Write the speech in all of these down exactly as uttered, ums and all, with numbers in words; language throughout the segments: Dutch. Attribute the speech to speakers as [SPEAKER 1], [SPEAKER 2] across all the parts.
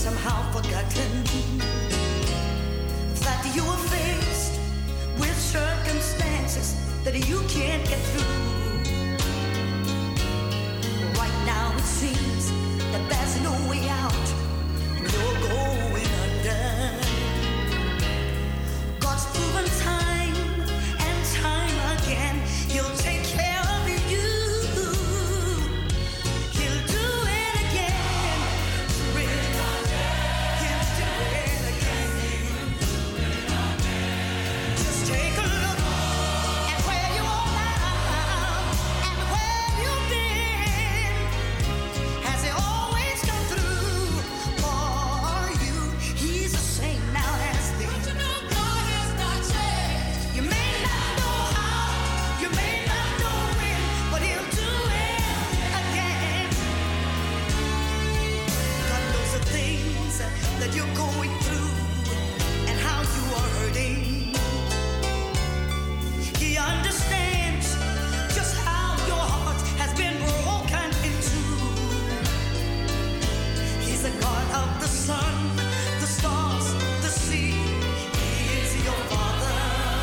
[SPEAKER 1] somehow forgotten that you were faced with circumstances that you can't get through. Right now it seems that there's no way out. You're going under. God's proven time and time again, He'll take care of you. He'll do it again. He'll do it again. Just take a look at where you are now and where you've been. Has He always come through for you? He's the same now as then. Don't you know God has not changed? You may not know how, you may not know when, but He'll do it again. God knows the things that you're going through and how you are hurting. He understands just how your heart has been broken in two. He's the God of the sun, the stars, the sea. He is your Father.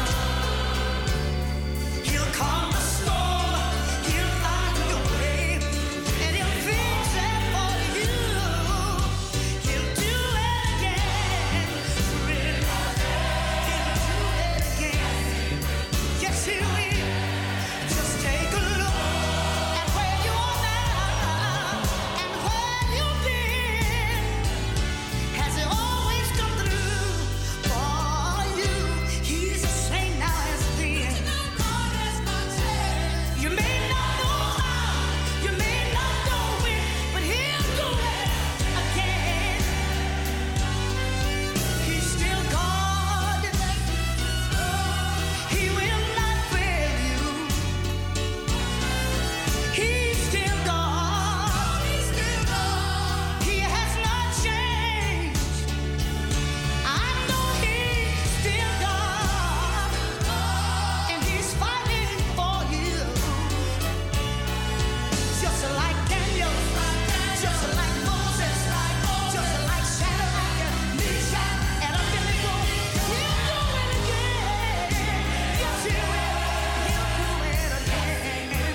[SPEAKER 1] He'll calm the storm, He'll find your way, and He'll fix it for you. He'll do it again. Really. He'll do it again. Yes, He will. Just take a look at where you are now and where you've been. Has He always come through for you? He's the same now as then. God has not changed. You may not know how, you may not know when, but He'll do it again. He's still God. He will not fail you. He's still God. He's still God. He has not changed. I know He's still God, and He's fighting for you. Just like Daniel, just like Moses, just like Shadrach, Meshach, and Abednego. He'll do it again. Yes, He will. He'll do it again.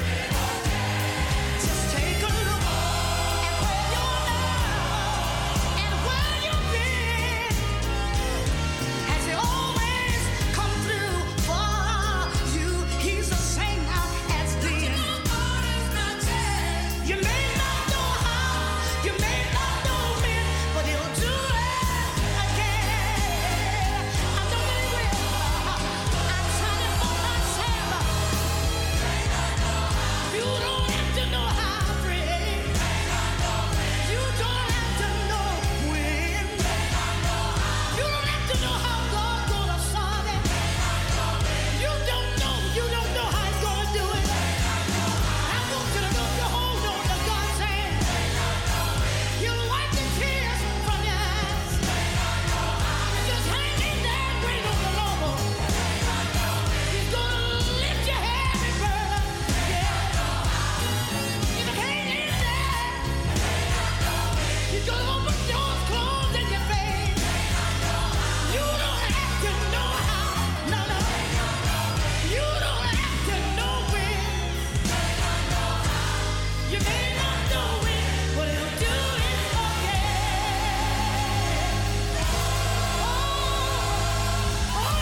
[SPEAKER 1] Just take a look at where you're now and where you've been. Has He always come through for you? He's the same now as then. You may not know how, you may not know when, but He'll do it again. I know He will. I'm telling for myself. You don't have to know how, friend. You don't have to know when. You don't have to know how God's gonna solve it. You don't know. You don't know how He's gonna do it. I want you to know you hold on to God's hand. He'll wipe the tears from your eyes. Just hang in there and wait on the Lord. He's gonna lift your heavy burden. Yeah. Just hang in there. He's gonna open doors closed in your face. You don't have to know how. No, no. You don't have to know when. You may not know when, but He'll do it again. Oh, oh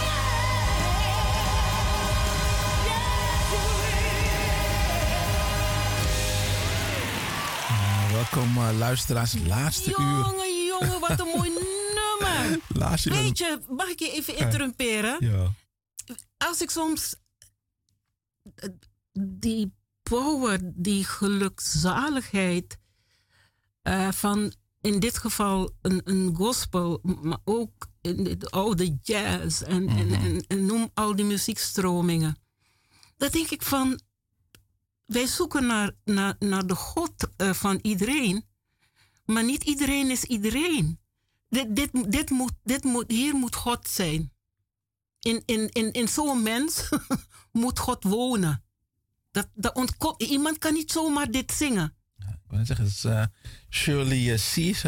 [SPEAKER 1] yeah. Yes, He will.
[SPEAKER 2] Welkom uh, luisteraars, laatste uur.
[SPEAKER 3] Jongen, jongen, wat een mooi nummer.
[SPEAKER 2] Laatste uur.
[SPEAKER 3] Weet je, mag ik je even interrumperen?
[SPEAKER 2] Ja.
[SPEAKER 3] Als ik soms eh, die power, die gelukzaligheid eh, van in dit geval een, een gospel, maar ook in de oude jazz en, en, en, en noem al die muziekstromingen. Dan denk ik van, wij zoeken naar, naar, naar de God uh, van iedereen, maar niet iedereen is iedereen. Dit, dit, dit moet, dit moet, hier moet God zijn. In, in, in, in zo'n mens moet God wonen. Dat, dat ontkomt, iemand kan niet zomaar dit zingen.
[SPEAKER 2] Ja, ik wil zeggen, het is uh, Shirley uh, Caesar.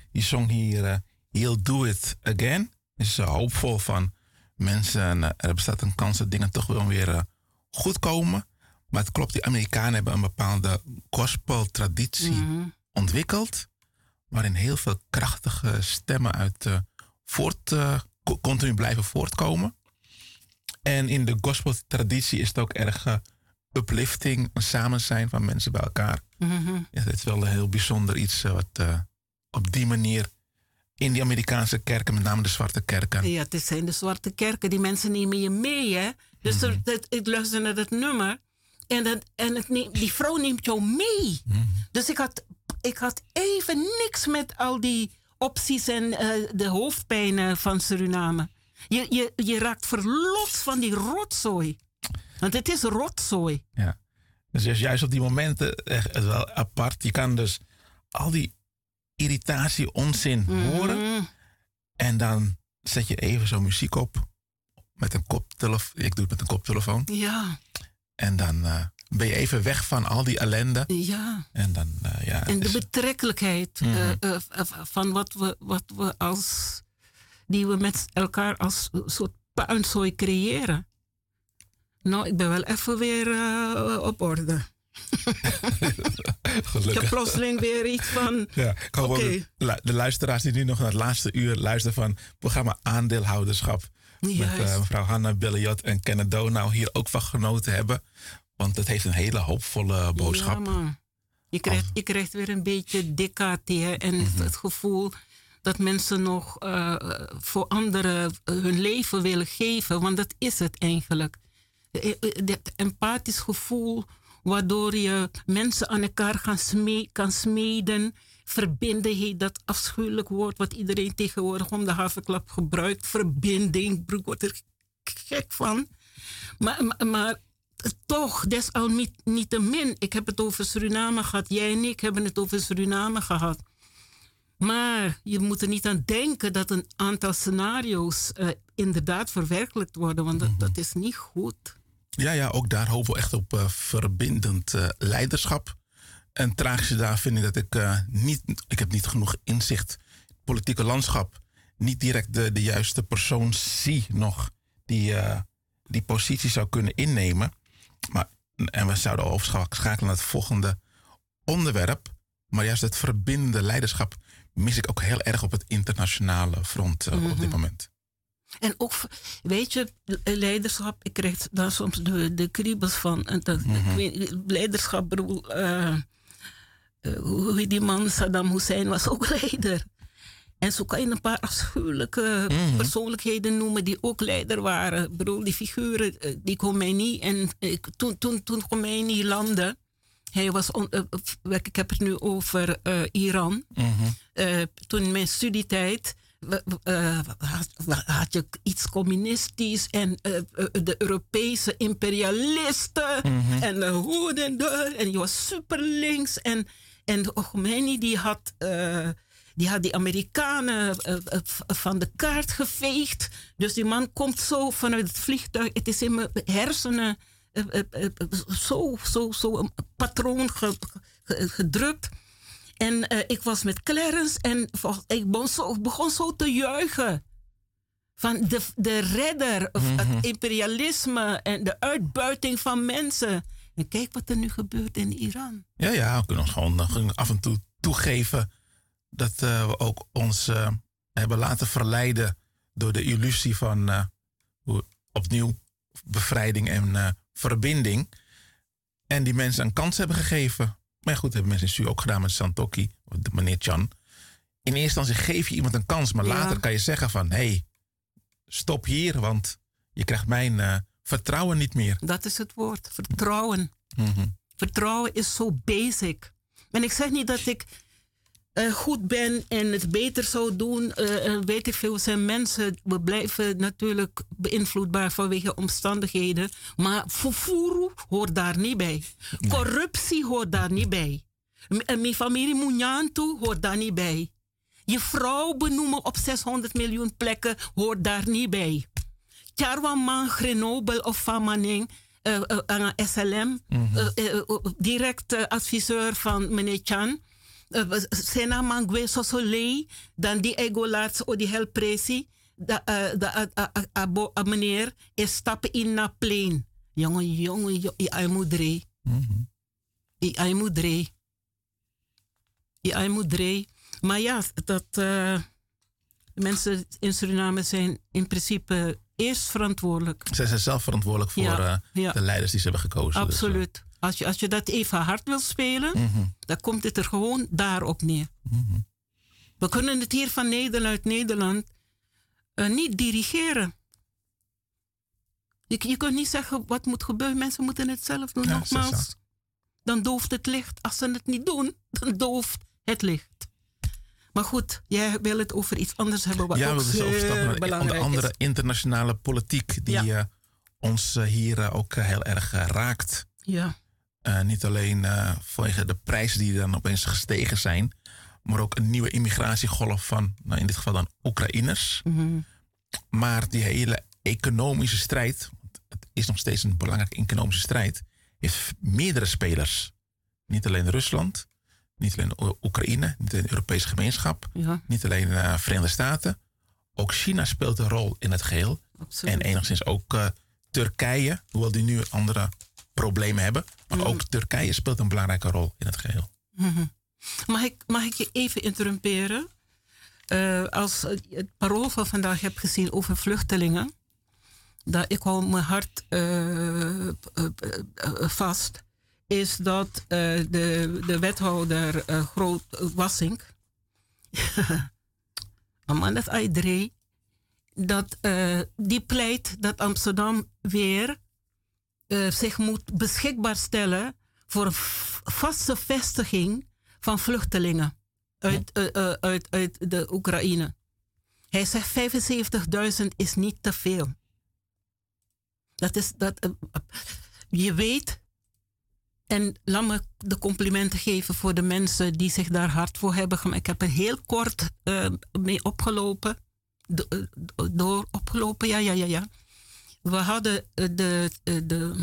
[SPEAKER 2] die song hier, uh, He'll Do It Again, is uh, hoopvol van mensen. Uh, er bestaat een kans dat dingen toch wel weer uh, goed komen. Maar het klopt, die Amerikanen hebben een bepaalde gospeltraditie mm-hmm. ontwikkeld. Waarin heel veel krachtige stemmen uit uh, voort, uh, continu blijven voortkomen. En in de gospeltraditie is het ook erg uh, uplifting, een samen zijn van mensen bij elkaar. Mm-hmm. Ja, het is wel een heel bijzonder iets uh, wat uh, op die manier in die Amerikaanse kerken, met name de zwarte kerken.
[SPEAKER 3] Ja, het zijn de zwarte kerken, die mensen nemen je mee, hè. Dus mm-hmm. er, dat, ik luister naar dat nummer en, dat, en het neem, die vrouw neemt jou mee. Mm-hmm. Dus ik had, ik had even niks met al die opties en uh, de hoofdpijnen van Suriname. Je, je, je raakt verlost van die rotzooi. Want het is rotzooi.
[SPEAKER 2] Ja. Dus juist op die momenten echt wel apart. Je kan dus al die irritatie, onzin mm-hmm. horen. En dan zet je even zo'n muziek op. Met een koptelefoon. Ik doe het met een koptelefoon.
[SPEAKER 3] Ja.
[SPEAKER 2] En dan uh, ben je even weg van al die ellende.
[SPEAKER 3] Ja.
[SPEAKER 2] En, dan, uh, ja,
[SPEAKER 3] en de
[SPEAKER 2] is...
[SPEAKER 3] betrekkelijkheid mm-hmm. uh, uh, van wat we, wat we als... die we met elkaar als een soort puinzooi creëren. Nou, ik ben wel even weer uh, op orde. Ik heb plotseling weer iets van...
[SPEAKER 2] Ja, ik hoop okay. de, de luisteraars die nu nog naar het laatste uur luisteren van het programma Aandeelhouderschap. Juist. Met uh, mevrouw Hanna Bellejot en Kenneth Donau hier ook van genoten hebben. Want het heeft een hele hoopvolle boodschap.
[SPEAKER 3] Ja, man. Je krijgt, je krijgt weer een beetje D K T hè, en mm-hmm. het gevoel dat mensen nog uh, voor anderen hun leven willen geven. Want dat is het eigenlijk. Het empathisch gevoel waardoor je mensen aan elkaar gaan sme- kan smeden. Verbinden heet dat afschuwelijk woord wat iedereen tegenwoordig om de haverklap gebruikt. Verbinding, ik word er gek van. Maar, maar, maar toch, desalniettemin, ik heb het over Suriname gehad. Jij en ik hebben het over Suriname gehad. Maar je moet er niet aan denken dat een aantal scenario's uh, inderdaad verwerkelijkt worden. Want dat, mm-hmm. dat is niet goed.
[SPEAKER 2] Ja, ja, ook daar hopen we echt op uh, verbindend uh, leiderschap. En tragisch daar vind ik dat ik uh, niet... Ik heb niet genoeg inzicht in het politieke landschap. Niet direct de, de juiste persoon zie nog die, uh, die positie zou kunnen innemen. Maar, en we zouden overschakelen naar het volgende onderwerp. Maar juist het verbindende leiderschap mis ik ook heel erg op het internationale front uh, mm-hmm. op dit moment.
[SPEAKER 3] En ook, weet je, leiderschap, ik krijg daar soms de, de kriebels van. En dat, mm-hmm. weet, leiderschap, bedoel, uh, uh, hoe die man Saddam Hussein was ook leider. En zo kan je een paar afschuwelijke mm-hmm. persoonlijkheden noemen die ook leider waren. Ik bedoel, die figuren, die Khomeini. En uh, toen, toen, toen Khomeini landde, hij was, on, uh, ik heb het nu over uh, Iran. Mm-hmm. Uh, toen in mijn studietijd uh, had, had je iets communistisch en uh, de Europese imperialisten mm-hmm. en de hoe en de, en je was super links. En, en Khomeini die had, uh, die had die Amerikanen uh, uh, van de kaart geveegd. Dus die man komt zo vanuit het vliegtuig. Het is in mijn hersenen uh, uh, uh, zo, zo, zo een patroon ge, ge, gedrukt. En uh, ik was met Clarence en ik begon zo, begon zo te juichen. Van de, de redder, mm-hmm. het imperialisme en de uitbuiting van mensen. En kijk wat er nu gebeurt in Iran.
[SPEAKER 2] Ja, ja, we kunnen ons gewoon af en toe toegeven dat uh, we ook ons uh, hebben laten verleiden door de illusie van uh, opnieuw bevrijding en uh, verbinding. En die mensen een kans hebben gegeven. Maar goed, dat hebben mensen in Su ook gedaan met Santokhi, meneer Chan. In eerste instantie geef je iemand een kans, maar ja. later kan je zeggen van, hé, hey, stop hier, want je krijgt mijn uh, vertrouwen niet meer.
[SPEAKER 3] Dat is het woord, vertrouwen.
[SPEAKER 2] Mm-hmm.
[SPEAKER 3] Vertrouwen is zo basic. En ik zeg niet dat ik uh, goed ben en het beter zou doen. Uh, weet ik veel, zijn mensen, we blijven natuurlijk beïnvloedbaar vanwege omstandigheden. Maar fufuru hoort daar niet bij. Nee. Corruptie hoort daar niet bij. Mijn familie Munyantu hoort daar niet bij. Je vrouw benoemen op zeshonderd miljoen plekken hoort daar niet bij. Tjarwaman, Grenoble of Famaning, uh, uh, uh, S L M, mm-hmm. uh, uh, uh, direct uh, adviseur van meneer Chan. Sena mangwe sosolei, dan die ego laat o die helpresi, da abo meneer is stappen in na plane. Jongen, jongen, je moet drie. Je moet drie. Je moet drie. Maar ja, dat uh, mensen in Suriname zijn in principe eerst verantwoordelijk.
[SPEAKER 2] Zij zijn zelf verantwoordelijk voor ja, uh, ja. de leiders die ze hebben gekozen.
[SPEAKER 3] Absoluut.
[SPEAKER 2] Dus, uh.
[SPEAKER 3] als, je, als je dat even hard wil spelen, mm-hmm. dan komt het er gewoon daarop neer.
[SPEAKER 2] Mm-hmm.
[SPEAKER 3] We kunnen het hier van Nederland, uit Nederland uh, niet dirigeren. Je, je kunt niet zeggen wat moet gebeuren. Mensen moeten het zelf doen. Ja, nogmaals, dan dooft het licht. Als ze het niet doen, dan dooft het licht. Maar goed, jij wil het over iets anders hebben. Wat
[SPEAKER 2] ja,
[SPEAKER 3] ook
[SPEAKER 2] we willen overstappen naar de andere
[SPEAKER 3] is.
[SPEAKER 2] internationale politiek die ja. uh, ons uh, hier uh, ook uh, heel erg uh, raakt.
[SPEAKER 3] Ja.
[SPEAKER 2] Uh, niet alleen uh, vanwege de prijzen die dan opeens gestegen zijn, maar ook een nieuwe immigratiegolf van, nou in dit geval dan Oekraïners.
[SPEAKER 3] Mm-hmm.
[SPEAKER 2] Maar die hele economische strijd, het is nog steeds een belangrijke economische strijd, heeft meerdere spelers. Niet alleen Rusland, niet alleen Oekraïne, niet alleen de Europese gemeenschap,
[SPEAKER 3] ja.
[SPEAKER 2] niet alleen de uh, Verenigde Staten. Ook China speelt een rol in het geheel.
[SPEAKER 3] Absoluut.
[SPEAKER 2] En enigszins ook uh, Turkije, hoewel die nu andere problemen hebben. Maar mm. ook Turkije speelt een belangrijke rol in het geheel.
[SPEAKER 3] Mm-hmm. Mag ik, mag ik je even interrumperen? Uh, als uh, het parool van vandaag heb gezien over vluchtelingen, dat ik hou mijn hart uh, uh, uh, uh, vast, is dat uh, de, de wethouder uh, Groot Wassink, Amanda Aydrey, dat uh, die pleit dat Amsterdam weer uh, zich moet beschikbaar stellen voor een f- vaste vestiging van vluchtelingen uit, uh, uh, uit, uit de Oekraïne. Hij zegt vijfenzeventigduizend is niet te veel. Dat is dat. Uh, je weet, en laat me de complimenten geven voor de mensen die zich daar hard voor hebben gemaakt. Ik heb er heel kort uh, mee opgelopen. Do, uh, door opgelopen, ja, ja, ja, ja. We hadden uh, de, uh, de,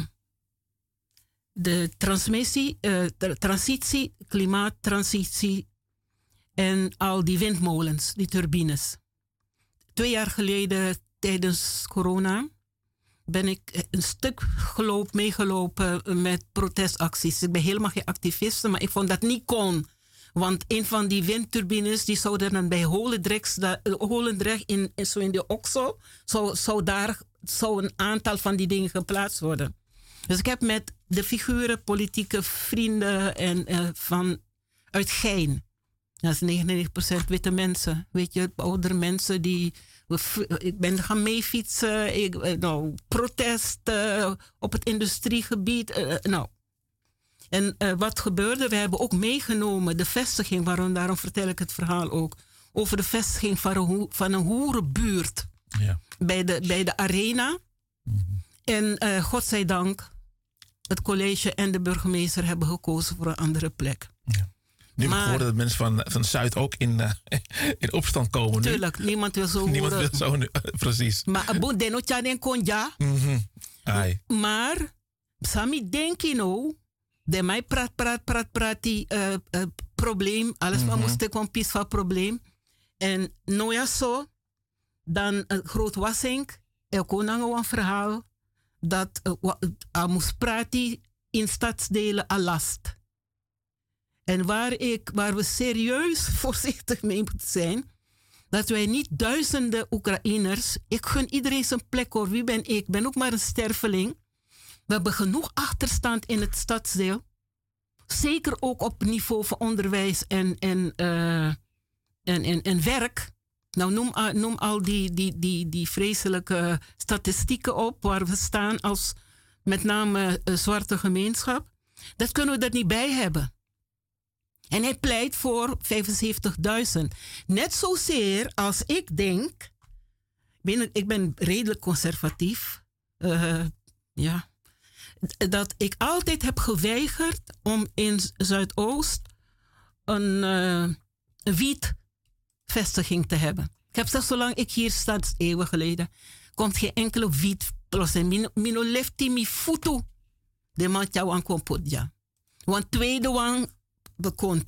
[SPEAKER 3] de transmissie, uh, de transitie, klimaattransitie en al die windmolens, die turbines. Twee jaar geleden tijdens corona ben ik een stuk gelopen, meegelopen met protestacties. Ik ben helemaal geen activiste, maar ik vond dat niet kon. Want een van die windturbines, die zouden dan bij Holendrecht, Holendrecht in, in, zo in de Oksel, zou, zou daar zou een aantal van die dingen geplaatst worden. Dus ik heb met de figuren, politieke vrienden en uh, van uit Gein, dat is negenennegentig procent witte mensen, weet je, oudere mensen die, ik ben gaan meefietsen, ik, nou, protest uh, op het industriegebied, uh, nou. En uh, wat gebeurde, we hebben ook meegenomen de vestiging, waarom, daarom vertel ik het verhaal ook, over de vestiging van een, van een hoerenbuurt
[SPEAKER 2] ja. bij,
[SPEAKER 3] de, bij de arena.
[SPEAKER 2] Mm-hmm.
[SPEAKER 3] En uh, godzijdank, het college en de burgemeester hebben gekozen voor een andere plek.
[SPEAKER 2] Ja. Nu maar, horen dat mensen van, van Zuid ook in, uh, in opstand komen.
[SPEAKER 3] Tuurlijk, niemand wil zo
[SPEAKER 2] niemand
[SPEAKER 3] horen.
[SPEAKER 2] Wil zo nu, uh, precies.
[SPEAKER 3] Maar abu deno tjaden konja. Maar, sami denk je nou, de mij praat, praat, praat, praat die uh, uh, probleem. Alles mm-hmm. maar moest ik een piece van probleem. En nou ja zo, dan uh, Groot Wassink, er kon nou een verhaal dat uh, uh, moest praten in stadsdelen aan last. En waar, ik, waar we serieus voorzichtig mee moeten zijn, dat wij niet duizenden Oekraïners, ik gun iedereen zijn plek hoor, wie ben ik? Ik ben ook maar een sterveling. We hebben genoeg achterstand in het stadsdeel. Zeker ook op niveau van onderwijs en, en, uh, en, en, en werk. Nou, noem, uh, noem al die, die, die, die vreselijke statistieken op waar we staan als met name uh, zwarte gemeenschap. Dat kunnen we er niet bij hebben. En hij pleit voor vijfenzeventigduizend. Net zozeer als ik denk, ben, ik ben redelijk conservatief, uh, ja, dat ik altijd heb geweigerd om in Zuidoost een, uh, een wietvestiging te hebben. Ik heb zelfs zolang ik hier sta, eeuwen geleden, komt geen enkele wietprocent. Mino lefti mi futu de man jou aan kompotja. Want tweede wang bekontu.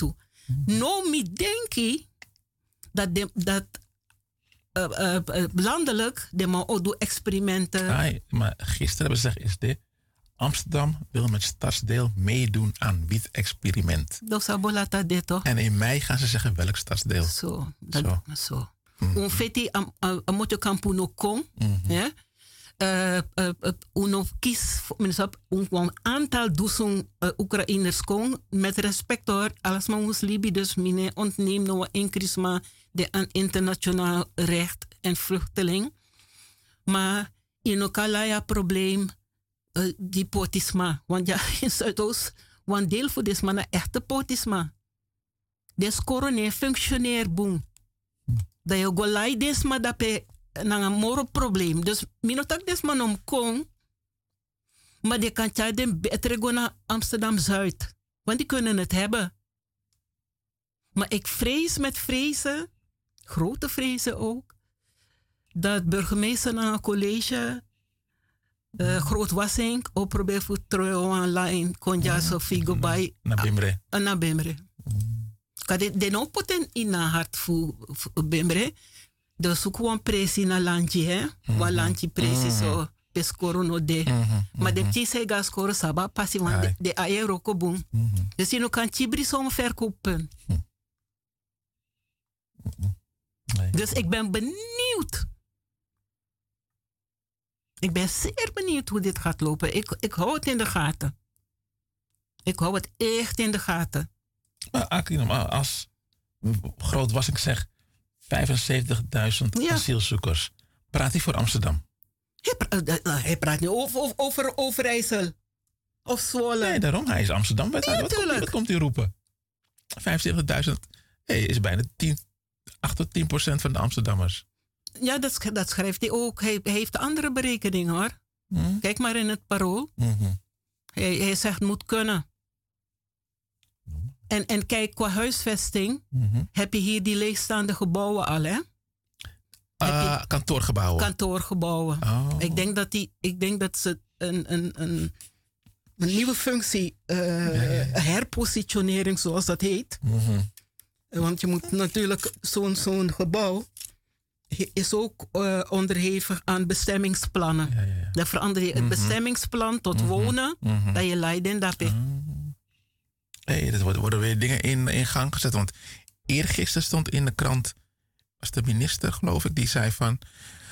[SPEAKER 3] Nou, mi denk ik dat, de, dat uh, uh, uh, landelijk de man ook doet experimenten.
[SPEAKER 2] Ai, maar gisteren hebben ze gezegd, is dit Amsterdam wil met stadsdeel meedoen aan wiet-experiment.
[SPEAKER 3] Dat zou bolata dit toch?
[SPEAKER 2] En in mei gaan ze zeggen welk stadsdeel.
[SPEAKER 3] Zo, dat
[SPEAKER 2] Zo.
[SPEAKER 3] zo.
[SPEAKER 2] Mhm.
[SPEAKER 3] Un feti am moet je kampuno kom,
[SPEAKER 2] Mhm.
[SPEAKER 3] ja? Uh, uh, uh, uno kies, een aantal duizend uh, Oekraïners komen. Met respect hoor, alles maar ons Libië, dus mine ontneem nou een krisma de aan internationaal recht en vluchteling. Maar in elkaar probleem uh, die potisma. Want ja, in Zuidoost, want deel voor dit man een echte potisma. Des corona functioneer boom. Dat je go lai des maar dat je na een moro probleem. Dus minotak des man om kon. Maar die kan je den beter go naar Amsterdam Zuid. Want die kunnen het hebben. Maar ik vrees met vrezen, grote vrezen ook, dat burgemeester naar een college uh, Groot Wassink op probeert voor terug online kon ja zo figo bij
[SPEAKER 2] Naar Bimre.
[SPEAKER 3] naar Bimre. Kan dit de nou poten in naar hart voor Bimre. Dus ook gewoon precies naar landje hè, waar landje precies zo pescoro no de. Maar de tis hij gas scoren saba passie want de de aero koboom. Dus je nog kan chibri zomaar verkopen. Dus ik ben benieuwd. Ik ben zeer benieuwd hoe dit gaat lopen. Ik, ik hou het in de gaten. Ik hou het echt in de gaten.
[SPEAKER 2] Maar Akinam, als Groot Wassink zegt vijfenzeventigduizend
[SPEAKER 3] Ja.
[SPEAKER 2] asielzoekers, praat hij voor Amsterdam?
[SPEAKER 3] Hij, pra- uh, uh, hij praat niet over, over, over Overijssel. Of Zwolle.
[SPEAKER 2] Nee, daarom. Hij is Amsterdam. Wat,
[SPEAKER 3] Ja,
[SPEAKER 2] wat, komt, hij-
[SPEAKER 3] tuurlijk.
[SPEAKER 2] wat komt hij roepen? vijfenzeventigduizend hey, is bijna tien, acht tot tien procent van de Amsterdammers.
[SPEAKER 3] Ja, dat, sch- dat schrijft hij ook. Hij, hij heeft andere berekeningen hoor.
[SPEAKER 2] Hm?
[SPEAKER 3] Kijk maar in het parool.
[SPEAKER 2] Mhm.
[SPEAKER 3] Hij, hij zegt moet kunnen. En, en kijk, qua huisvesting
[SPEAKER 2] Mhm.
[SPEAKER 3] heb je hier die leegstaande gebouwen al, hè?
[SPEAKER 2] Ah, kantoorgebouwen.
[SPEAKER 3] Kantoorgebouwen.
[SPEAKER 2] Oh.
[SPEAKER 3] Ik, denk dat die, ik denk dat ze een, een, een, een nieuwe functie, uh, herpositionering zoals dat heet.
[SPEAKER 2] Mhm.
[SPEAKER 3] Want je moet natuurlijk, zo'n zo'n gebouw is ook uh, onderhevig aan bestemmingsplannen.
[SPEAKER 2] Ja, ja, ja.
[SPEAKER 3] Dan verander je het
[SPEAKER 2] Mhm.
[SPEAKER 3] bestemmingsplan tot wonen,
[SPEAKER 2] Mhm.
[SPEAKER 3] dat je Leiden daar
[SPEAKER 2] Ah. Hey, er worden, worden weer dingen in, in gang gezet. Want eergisteren stond in de krant, was de minister geloof ik, die zei van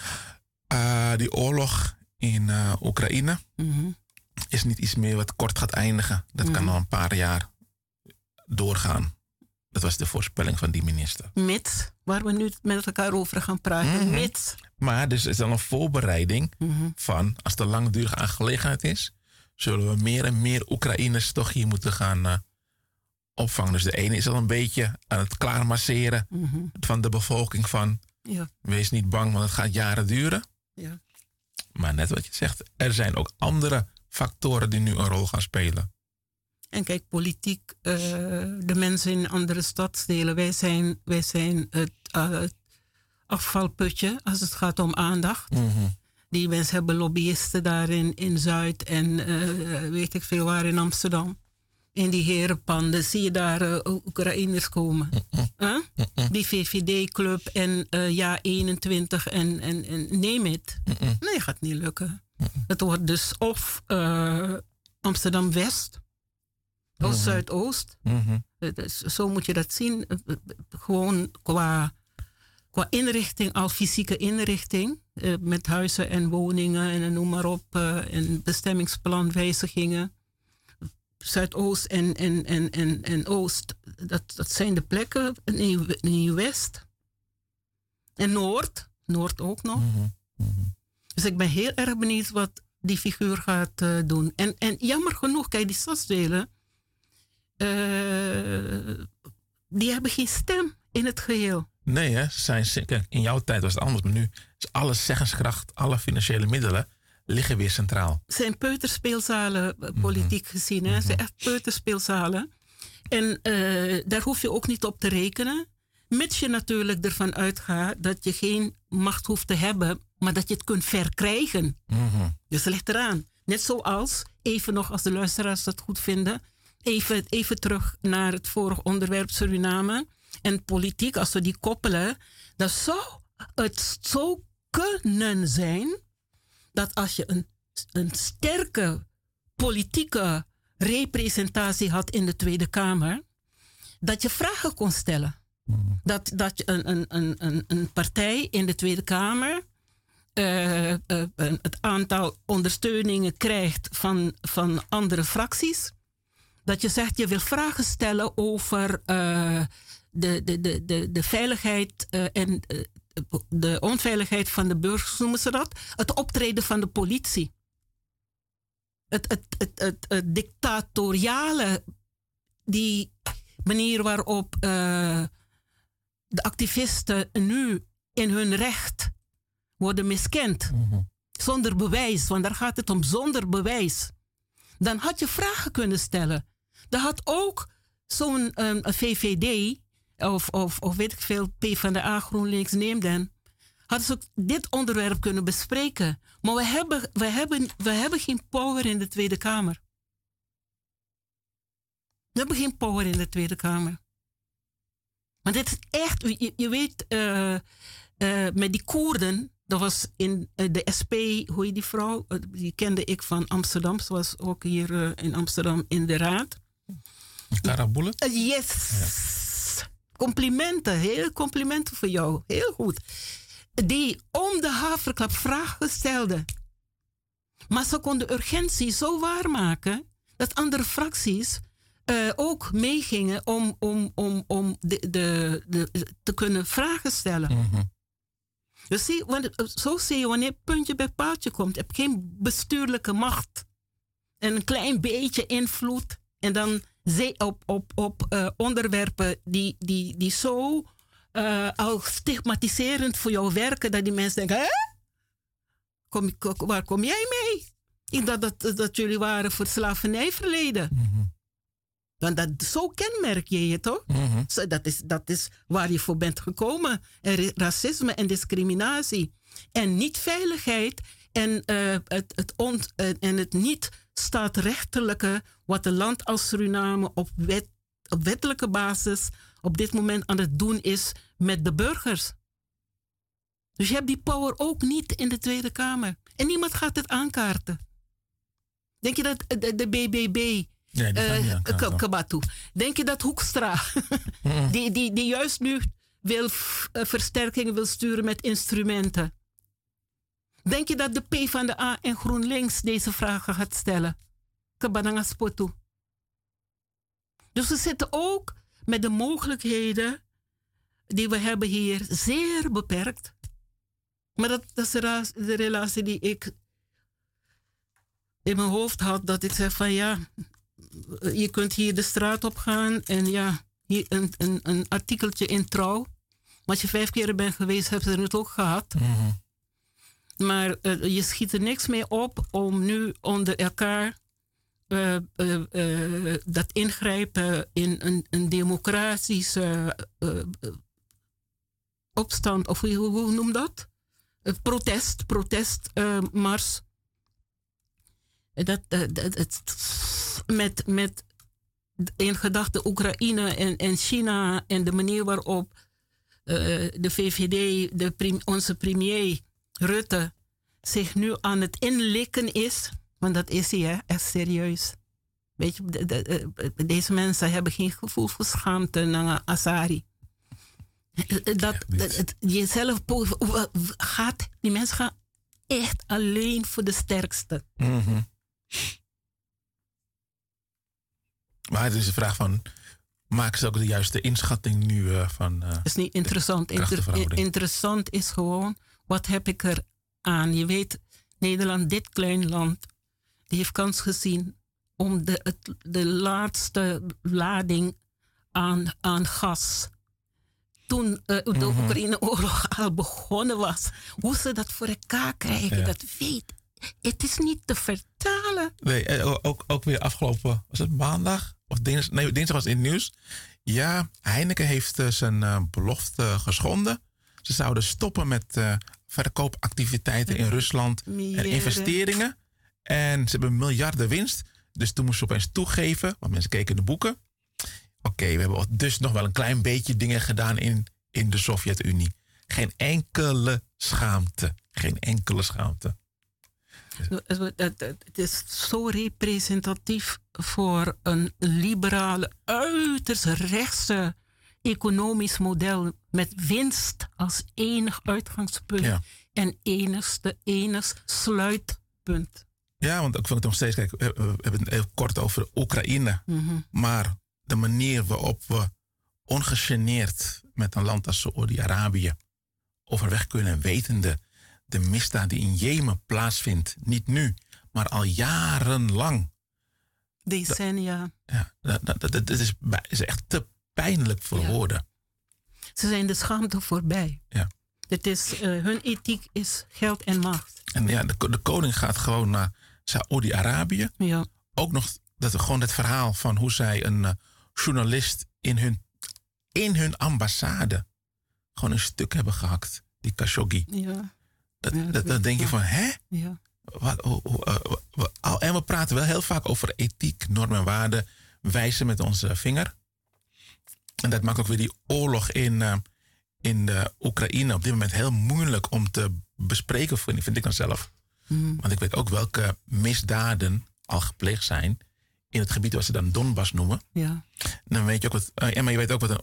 [SPEAKER 2] uh, die oorlog in uh, Oekraïne
[SPEAKER 3] Mhm.
[SPEAKER 2] is niet iets meer wat kort gaat eindigen. Dat kan
[SPEAKER 3] Mhm.
[SPEAKER 2] nog een paar jaar doorgaan. Dat was de voorspelling van die minister.
[SPEAKER 3] Mits, waar we nu met elkaar over gaan praten.
[SPEAKER 2] Mhm.
[SPEAKER 3] Mits.
[SPEAKER 2] Maar dus is dan een voorbereiding
[SPEAKER 3] Mhm.
[SPEAKER 2] van, als het een langdurige aangelegenheid is, zullen we meer en meer Oekraïners toch hier moeten gaan uh, opvangen. Dus de ene is al een beetje aan het klaarmasseren
[SPEAKER 3] Mhm.
[SPEAKER 2] van de bevolking van,
[SPEAKER 3] Ja,
[SPEAKER 2] wees niet bang, want het gaat jaren duren.
[SPEAKER 3] ja.
[SPEAKER 2] Maar net wat je zegt, er zijn ook andere factoren die nu een rol gaan spelen.
[SPEAKER 3] En kijk, politiek, uh, de mensen in andere stadsdelen, wij zijn, wij zijn het, uh, het afvalputje als het gaat om aandacht.
[SPEAKER 2] Mhm.
[SPEAKER 3] Die mensen hebben lobbyisten daar in, in Zuid en uh, weet ik veel waar in Amsterdam. In die herenpanden zie je daar uh, Oekraïners komen. Huh? Die V V D-club en uh, ja eenentwintig en, en, en neem het. Nee, gaat niet lukken. Het wordt dus of uh, Amsterdam-West of
[SPEAKER 2] Mhm.
[SPEAKER 3] Zuidoost.
[SPEAKER 2] Mhm.
[SPEAKER 3] Uh, dus zo moet je dat zien. Uh, uh, Gewoon qua, qua inrichting, al fysieke inrichting. Uh, met huizen en woningen en noem maar op. Uh, en bestemmingsplanwijzigingen. Zuidoost en, en, en, en, en Oost, dat, dat zijn de plekken. Nieuw, Nieuw-West. En Noord. Noord ook nog.
[SPEAKER 2] Mhm. Mhm.
[SPEAKER 3] Dus ik ben heel erg benieuwd wat die figuur gaat uh, doen. En, en jammer genoeg, kijk, die stadsdelen, uh, die hebben geen stem in het geheel.
[SPEAKER 2] Nee, hè? Ze zijn, kijk, in jouw tijd was het anders, maar nu is alle zeggenskracht, alle financiële middelen liggen weer centraal.
[SPEAKER 3] Het zijn peuterspeelzalen, uh, politiek mm-hmm. gezien. Hè? Het zijn echt peuterspeelzalen. En uh, daar hoef je ook niet op te rekenen. Mits je natuurlijk ervan uitgaat dat je geen macht hoeft te hebben, maar dat je het kunt verkrijgen.
[SPEAKER 2] Mhm.
[SPEAKER 3] Dus het ligt eraan. Net zoals, even nog als de luisteraars dat goed vinden, even, even terug naar het vorige onderwerp Suriname en politiek. Als we die koppelen, dan zou het zo kunnen zijn dat als je een, een sterke politieke representatie had in de Tweede Kamer, dat je vragen kon stellen. Mm-hmm. Dat, dat je een, een, een, een partij in de Tweede Kamer uh, uh, het aantal ondersteuningen krijgt van, van andere fracties. Dat je zegt, je wil vragen stellen over uh, de, de, de, de, de veiligheid uh, en uh, de onveiligheid van de burgers, noemen ze dat. Het optreden van de politie. Het, het, het, het, het dictatoriale, die manier waarop uh, de activisten nu in hun recht worden miskend. Mm-hmm. Zonder bewijs, want daar gaat het om, zonder bewijs. Dan had je vragen kunnen stellen. Dan had ook zo'n um, V V D, of, of, of weet ik veel, PvdA, GroenLinks, neem dan, hadden ze ook dit onderwerp kunnen bespreken. Maar we hebben, we, hebben, we hebben geen power in de Tweede Kamer. We hebben geen power in de Tweede Kamer. Want dit is echt, je, je weet, uh, uh, met die Koerden, dat was in uh, de S P, hoe heet die vrouw? Uh, die kende ik van Amsterdam. Ze was ook hier uh, in Amsterdam in de raad.
[SPEAKER 2] Tara Bullet?
[SPEAKER 3] Uh, yes. Ja. Complimenten, heel complimenten voor jou. Heel goed. Die om de haverklap vragen stelde. Maar ze kon de urgentie zo waarmaken dat andere fracties uh, ook meegingen om, om, om, om de, de, de, te kunnen vragen stellen. Mm-hmm. Dus zie, want, zo zie je, wanneer puntje bij paaltje komt, heb je geen bestuurlijke macht. En een klein beetje invloed. En dan op, op, op uh, onderwerpen die, die, die zo uh, al stigmatiserend voor jou werken, dat die mensen denken, hè? Kom, waar kom jij mee? Ik dacht dat, dat jullie waren voor het slavernijverleden. Mm-hmm. Dan dat, zo kenmerk je je toch? Mm-hmm. So, dat, is, dat is waar je voor bent gekomen. En racisme en discriminatie. En niet veiligheid en, uh, het, het ont, uh, en het niet staatrechtelijke, wat een land als Suriname op, wet, op wettelijke basis op dit moment aan het doen is met de burgers. Dus je hebt die power ook niet in de Tweede Kamer. En niemand gaat het aankaarten. Denk je dat de, de B B B...
[SPEAKER 2] Nee, uh,
[SPEAKER 3] K- Kabatu. Denk je dat Hoekstra, mm. die, die, die juist nu wil f- uh, versterkingen wil sturen met instrumenten. Denk je dat de PvdA en GroenLinks deze vragen gaat stellen? Kabanangaspotu. Dus we zitten ook met de mogelijkheden die we hebben hier zeer beperkt. Maar dat, dat is de, ra- de relatie die ik in mijn hoofd had. Dat ik zeg van ja, je kunt hier de straat op gaan en ja, hier een, een, een artikeltje in Trouw. Maar als je vijf keer bent geweest, hebben ze het ook gehad. Mm-hmm. Maar uh, je schiet er niks mee op om nu onder elkaar uh, uh, uh, dat ingrijpen in een, een democratische uh, uh, opstand, of hoe, hoe noem dat? Uh, protest, protestmars. Uh, dat, uh, dat, het, met, met in gedachte Oekraïne en, en China en de manier waarop uh, de V V D, de prim, onze premier Rutte, zich nu aan het inlikken is. Want dat is hij, hè? Echt serieus. Weet je, de, de, de, deze mensen hebben geen gevoel voor schaamte naar Azari. Dat, dat het, jezelf gaat, die mensen gaan echt alleen voor de sterkste.
[SPEAKER 2] Mm-hmm. Maar het is de vraag van, maken ze ook de juiste inschatting nu uh, van... Uh,
[SPEAKER 3] dat is niet interessant. Inter- interessant is gewoon, wat heb ik er aan? Je weet, Nederland, dit klein land, die heeft kans gezien om de, het, de laatste lading aan, aan gas, toen uh, de mm-hmm. Oekraïne-oorlog al begonnen was, hoe ze dat voor elkaar krijgen, ja. Dat weet. Het is niet te vertalen.
[SPEAKER 2] Nee, ook, ook weer afgelopen, was het maandag? Of dinsdag? Nee, dinsdag was in het nieuws. Ja, Heineken heeft uh, zijn uh, belofte geschonden. Ze zouden stoppen met uh, verkoopactiviteiten in Rusland Mieren. En investeringen. En ze hebben miljarden winst. Dus toen moest ze opeens toegeven, want mensen keken de boeken. Oké, okay, we hebben dus nog wel een klein beetje dingen gedaan in, in de Sovjet-Unie. Geen enkele schaamte. Geen enkele schaamte.
[SPEAKER 3] Het is zo representatief voor een liberale, uiterst rechtse economisch model met winst als enig uitgangspunt ja. en enigste, enig sluitpunt.
[SPEAKER 2] Ja, want ik vind het nog steeds, kijk, we hebben het even kort over Oekraïne. Mm-hmm. Maar de manier waarop we ongegeneerd met een land als Saoedi-Arabië overweg kunnen, wetende de misdaad die in Jemen plaatsvindt, niet nu, maar al jarenlang.
[SPEAKER 3] Decennia.
[SPEAKER 2] Ja, dat, dat, dat is, is echt te pijnlijk voor ja. woorden.
[SPEAKER 3] Ze zijn de schaamte voorbij.
[SPEAKER 2] Ja.
[SPEAKER 3] Het is, uh, hun ethiek is geld en macht.
[SPEAKER 2] En ja, de, de koning gaat gewoon naar Saoedi-Arabië.
[SPEAKER 3] Ja.
[SPEAKER 2] Ook nog dat, gewoon het verhaal van hoe zij een uh, journalist in hun, in hun ambassade gewoon een stuk hebben gehakt. Die Khashoggi.
[SPEAKER 3] Ja.
[SPEAKER 2] Dat,
[SPEAKER 3] ja,
[SPEAKER 2] dat,
[SPEAKER 3] dat
[SPEAKER 2] dat denk je van, hè?
[SPEAKER 3] Ja.
[SPEAKER 2] Wat, oh, oh, uh, uh, en we praten wel heel vaak over ethiek, normen en waarden. Wijzen met onze vinger. En dat maakt ook weer die oorlog in, uh, in de Oekraïne op dit moment heel moeilijk om te bespreken, vind, vind ik dan zelf. Mm. Want ik weet ook welke misdaden al gepleegd zijn in het gebied wat ze dan Donbass noemen.
[SPEAKER 3] Ja.
[SPEAKER 2] En dan weet je ook wat, uh, maar je weet ook wat een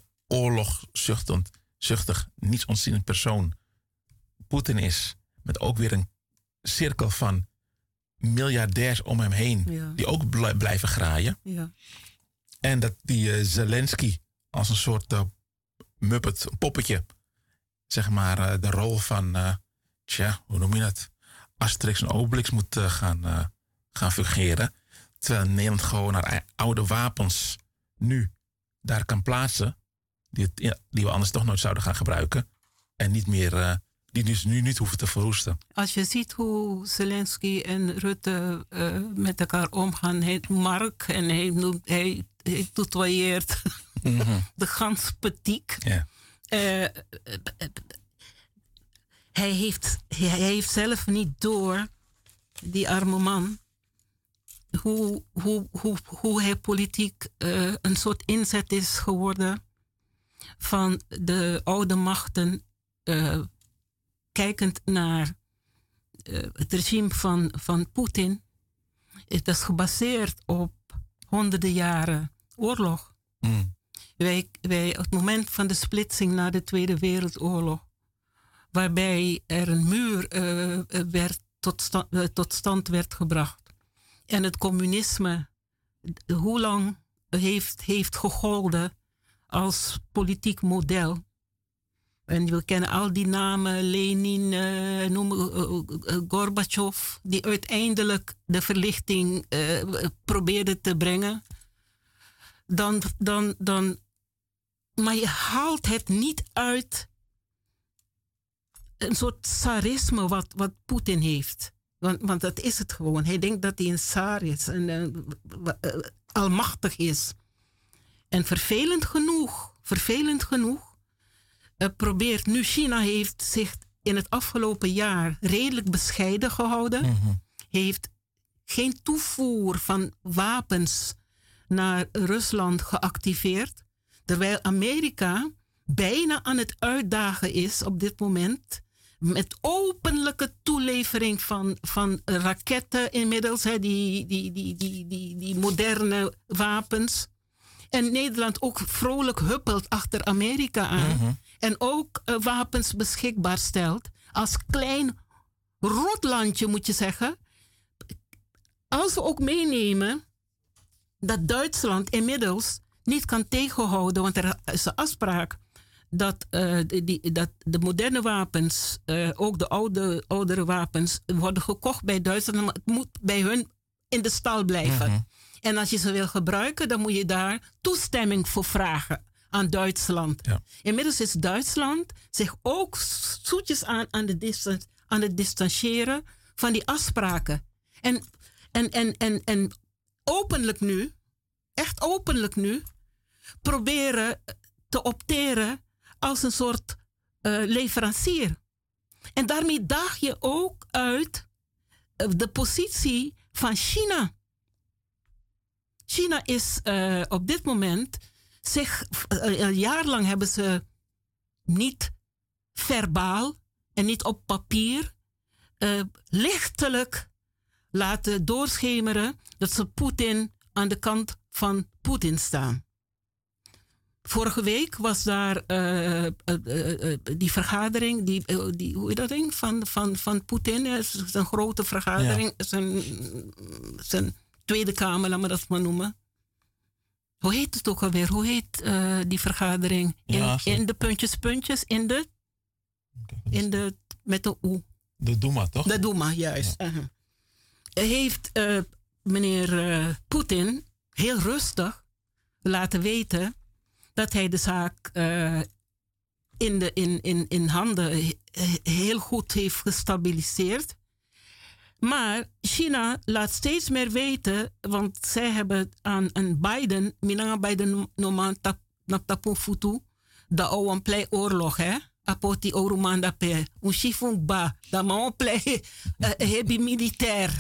[SPEAKER 2] oorlogzuchtig, niets ontzienend persoon Poetin is. Met ook weer een cirkel van miljardairs om hem heen. Ja. Die ook bl- blijven graaien.
[SPEAKER 3] Ja.
[SPEAKER 2] En dat die uh, Zelensky als een soort uh, muppet, een poppetje. Zeg maar uh, de rol van, uh, tja, hoe noem je dat? Asterix en Obelix moet uh, gaan, uh, gaan fungeren. Terwijl Nederland gewoon naar oude wapens nu daar kan plaatsen. Die, het, die we anders toch nooit zouden gaan gebruiken. En niet meer... Uh, die dus nu niet hoeven te verroesten.
[SPEAKER 3] Als je ziet hoe Zelensky en Rutte uh, met elkaar omgaan. Hij Mark en hij, noemt, hij, hij tutoieert mm-hmm. de ganspetiek.
[SPEAKER 2] Yeah.
[SPEAKER 3] Uh, hij, heeft, hij heeft zelf niet door, die arme man, hoe, hoe, hoe, hoe hij politiek uh, een soort inzet is geworden van de oude machten. Uh, Kijkend naar uh, het regime van, van Poetin, is dat gebaseerd op honderden jaren oorlog. Mm. Wij, wij, op het moment van de splitsing na de Tweede Wereldoorlog, waarbij er een muur uh, werd tot, sta, uh, tot stand werd gebracht. En het communisme, hoe lang heeft, heeft gegolden als politiek model. En we kennen al die namen, Lenin, uh, noem, uh, uh, Gorbachev, die uiteindelijk de verlichting uh, probeerde te brengen. Dan, dan, dan, maar je haalt het niet uit een soort tsarisme wat, wat Poetin heeft. Want, want dat is het gewoon. Hij denkt dat hij een tsaar is en uh, uh, almachtig is. En vervelend genoeg, vervelend genoeg, Uh, probeert nu, China heeft zich in het afgelopen jaar redelijk bescheiden gehouden. Mm-hmm. Heeft geen toevoer van wapens naar Rusland geactiveerd. Terwijl Amerika bijna aan het uitdagen is op dit moment. Met openlijke toelevering van, van raketten inmiddels. Hè, die, die, die, die, die, die moderne wapens. En Nederland ook vrolijk huppelt achter Amerika aan. Mm-hmm. En ook uh, wapens beschikbaar stelt. Als klein rotlandje moet je zeggen. Als we ook meenemen dat Duitsland inmiddels niet kan tegenhouden. Want er is een afspraak dat, uh, die, dat de moderne wapens, uh, ook de oude, oudere wapens, worden gekocht bij Duitsland. Maar het moet bij hun in de stal blijven. Mm-hmm. En als je ze wil gebruiken, dan moet je daar toestemming voor vragen aan Duitsland. Ja. Inmiddels is Duitsland zich ook zoetjes aan, aan, de distan- aan het distancieren van die afspraken. En, en, en, en, en openlijk nu, echt openlijk nu, proberen te opteren als een soort uh, leverancier. En daarmee daag je ook uit uh, de positie van China. China is uh, op dit moment zich, uh, een jaar lang hebben ze niet verbaal en niet op papier uh, lichtelijk laten doorschemeren dat ze Poetin aan de kant van Poetin staan. Vorige week was daar uh, uh, uh, uh, die vergadering, die, uh, die, hoe heet dat ding, van, van, van Poetin. Het is een grote vergadering, ja. zijn, zijn Tweede Kamer, laat me dat maar noemen. Hoe heet het ook alweer? Hoe heet uh, die vergadering? In, ja, in de puntjes, puntjes, in de, in de, met de U.
[SPEAKER 2] De Duma, toch?
[SPEAKER 3] De Duma, juist. Ja. Uh-huh. Heeft uh, meneer uh, Poetin heel rustig laten weten dat hij de zaak uh, in, de, in, in, in handen heel goed heeft gestabiliseerd. Maar China laat steeds meer weten, want zij hebben aan, aan Biden, Minanga Biden noman Naptapu Futu, de oude plei oorlog, hè? Apoti Orumanda pe, un chifung ba, dat man plei hebi militair.